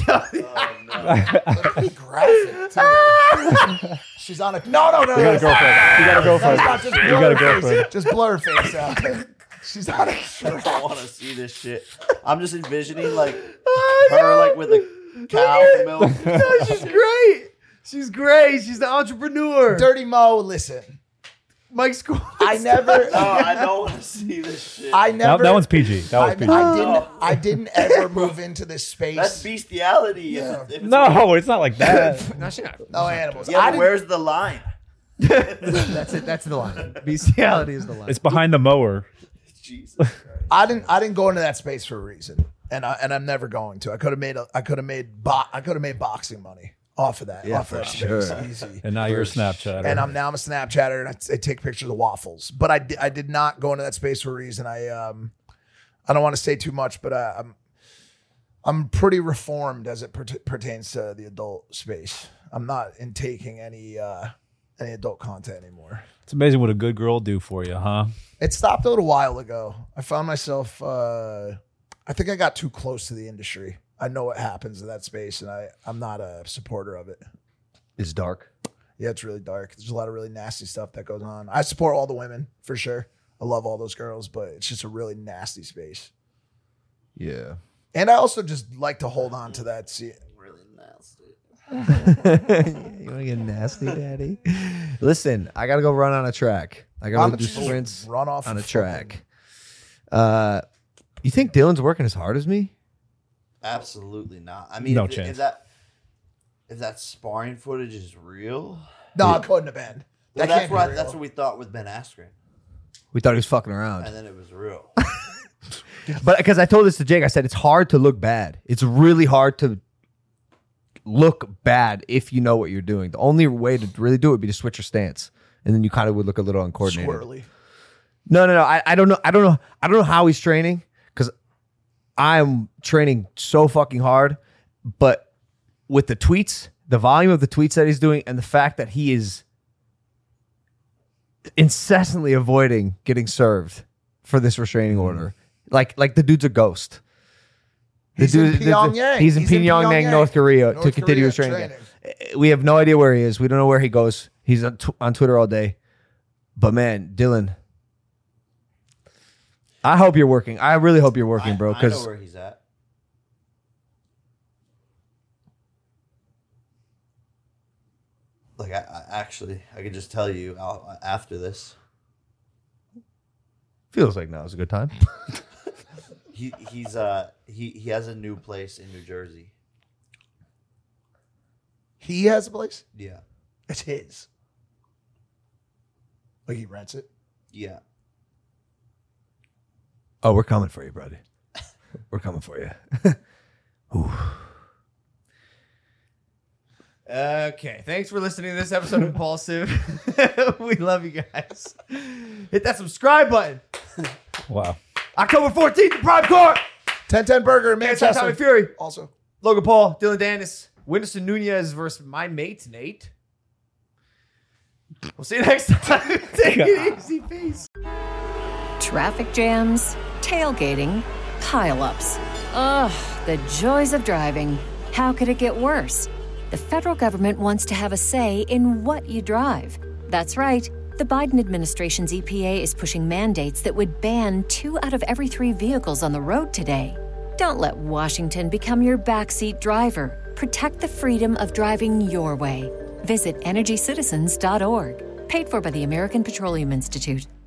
[SPEAKER 2] Oh,
[SPEAKER 3] pretty graphic too. She's on a no.
[SPEAKER 5] You got a girlfriend. You got a girlfriend. You got a girlfriend.
[SPEAKER 3] Just blur her face out. She's on a
[SPEAKER 2] I don't want to see this shit. I'm just envisioning like her like with a cow milk.
[SPEAKER 4] No, she's great. She's great. She's the entrepreneur.
[SPEAKER 3] Dirty Mo, listen.
[SPEAKER 4] Mike's Corn.
[SPEAKER 3] I never.
[SPEAKER 2] I don't want to see this shit.
[SPEAKER 3] I never.
[SPEAKER 5] That one's PG. That was PG.
[SPEAKER 3] I didn't ever move into this space.
[SPEAKER 2] That's bestiality.
[SPEAKER 3] Yeah.
[SPEAKER 5] No, it's not like that.
[SPEAKER 3] No animals.
[SPEAKER 2] Yeah, but where's the line?
[SPEAKER 4] That's it. That's the line. Bestiality is the line.
[SPEAKER 5] It's behind the mower.
[SPEAKER 2] Jesus Christ.
[SPEAKER 3] I didn't go into that space for a reason, and I'm never going to. I could have made boxing money off of that.
[SPEAKER 4] Yeah,
[SPEAKER 3] off
[SPEAKER 4] for
[SPEAKER 3] that
[SPEAKER 4] sure.
[SPEAKER 3] space. Easy.
[SPEAKER 5] And now you're a Snapchatter.
[SPEAKER 3] And I'm a Snapchatter, and I take pictures of waffles. But I did not go into that space for a reason. I don't want to say too much, but I'm pretty reformed as it pertains to the adult space. I'm not intaking any adult content anymore.
[SPEAKER 5] It's amazing what a good girl will do for you, huh?
[SPEAKER 3] It stopped a little while ago. I found myself. I think I got too close to the industry. I know what happens in that space, and I'm not a supporter of it.
[SPEAKER 4] It's dark.
[SPEAKER 3] Yeah, it's really dark. There's a lot of really nasty stuff that goes on. I support all the women, for sure. I love all those girls, but it's just a really nasty space.
[SPEAKER 4] Yeah.
[SPEAKER 3] And I also just like to hold on to that. See,
[SPEAKER 2] Really nasty.
[SPEAKER 4] You want to get nasty, daddy? Listen, I got to go run on a track. I got to do sprints
[SPEAKER 3] run off
[SPEAKER 4] on a track. You think Dylan's working as hard as me?
[SPEAKER 2] Absolutely not. I mean,
[SPEAKER 5] No
[SPEAKER 2] if
[SPEAKER 5] chance.
[SPEAKER 2] If that sparring footage is real,
[SPEAKER 3] No, it couldn't have been.
[SPEAKER 2] well,
[SPEAKER 3] That can't be real.
[SPEAKER 2] that's what we thought with Ben Askren.
[SPEAKER 4] We thought he was fucking around.
[SPEAKER 2] And then it was real.
[SPEAKER 4] But because I told this to Jake, I said it's hard to look bad. It's really hard to look bad if you know what you're doing. The only way to really do it would be to switch your stance, and then you kind of would look a little uncoordinated.
[SPEAKER 3] Swirly.
[SPEAKER 4] No. I don't know how he's training because I'm training so fucking hard. But with the tweets, the volume of the tweets that he's doing, and the fact that he is incessantly avoiding getting served for this restraining order, like the dude's a ghost.
[SPEAKER 3] He's in Pyongyang.
[SPEAKER 4] He's in Pyongyang, North Korea, to continue his training. We have no idea where he is. We don't know where he goes. He's on Twitter all day. But man, Dylan, I hope you're working. I really hope you're working, bro.
[SPEAKER 2] I know where he's at. Like, I could just tell you after this.
[SPEAKER 4] Feels like now is a good time.
[SPEAKER 2] He has a new place in New Jersey.
[SPEAKER 3] He has a place?
[SPEAKER 2] Yeah.
[SPEAKER 3] It's his. Like he rents it?
[SPEAKER 2] Yeah.
[SPEAKER 4] Oh, we're coming for you, buddy. We're coming for you. Ooh. Okay, thanks for listening to this episode of Impulsive. We love you guys. Hit that subscribe button.
[SPEAKER 5] Wow.
[SPEAKER 4] October 14th, Prime Court.
[SPEAKER 3] 10-10 Burger in
[SPEAKER 4] Manchester.
[SPEAKER 3] Manchester.
[SPEAKER 4] Tommy Fury.
[SPEAKER 3] Also.
[SPEAKER 4] Logan Paul, Dylan Dennis, Whindersson Nunez versus my mate, Nate. We'll see you next time. Take it easy. Peace.
[SPEAKER 1] Traffic jams, tailgating, pileups. Ugh, the joys of driving. How could it get worse? The federal government wants to have a say in what you drive. That's right. The Biden administration's EPA is pushing mandates that would ban 2 out of every 3 vehicles on the road today. Don't let Washington become your backseat driver. Protect the freedom of driving your way. Visit EnergyCitizens.org. Paid for by the American Petroleum Institute.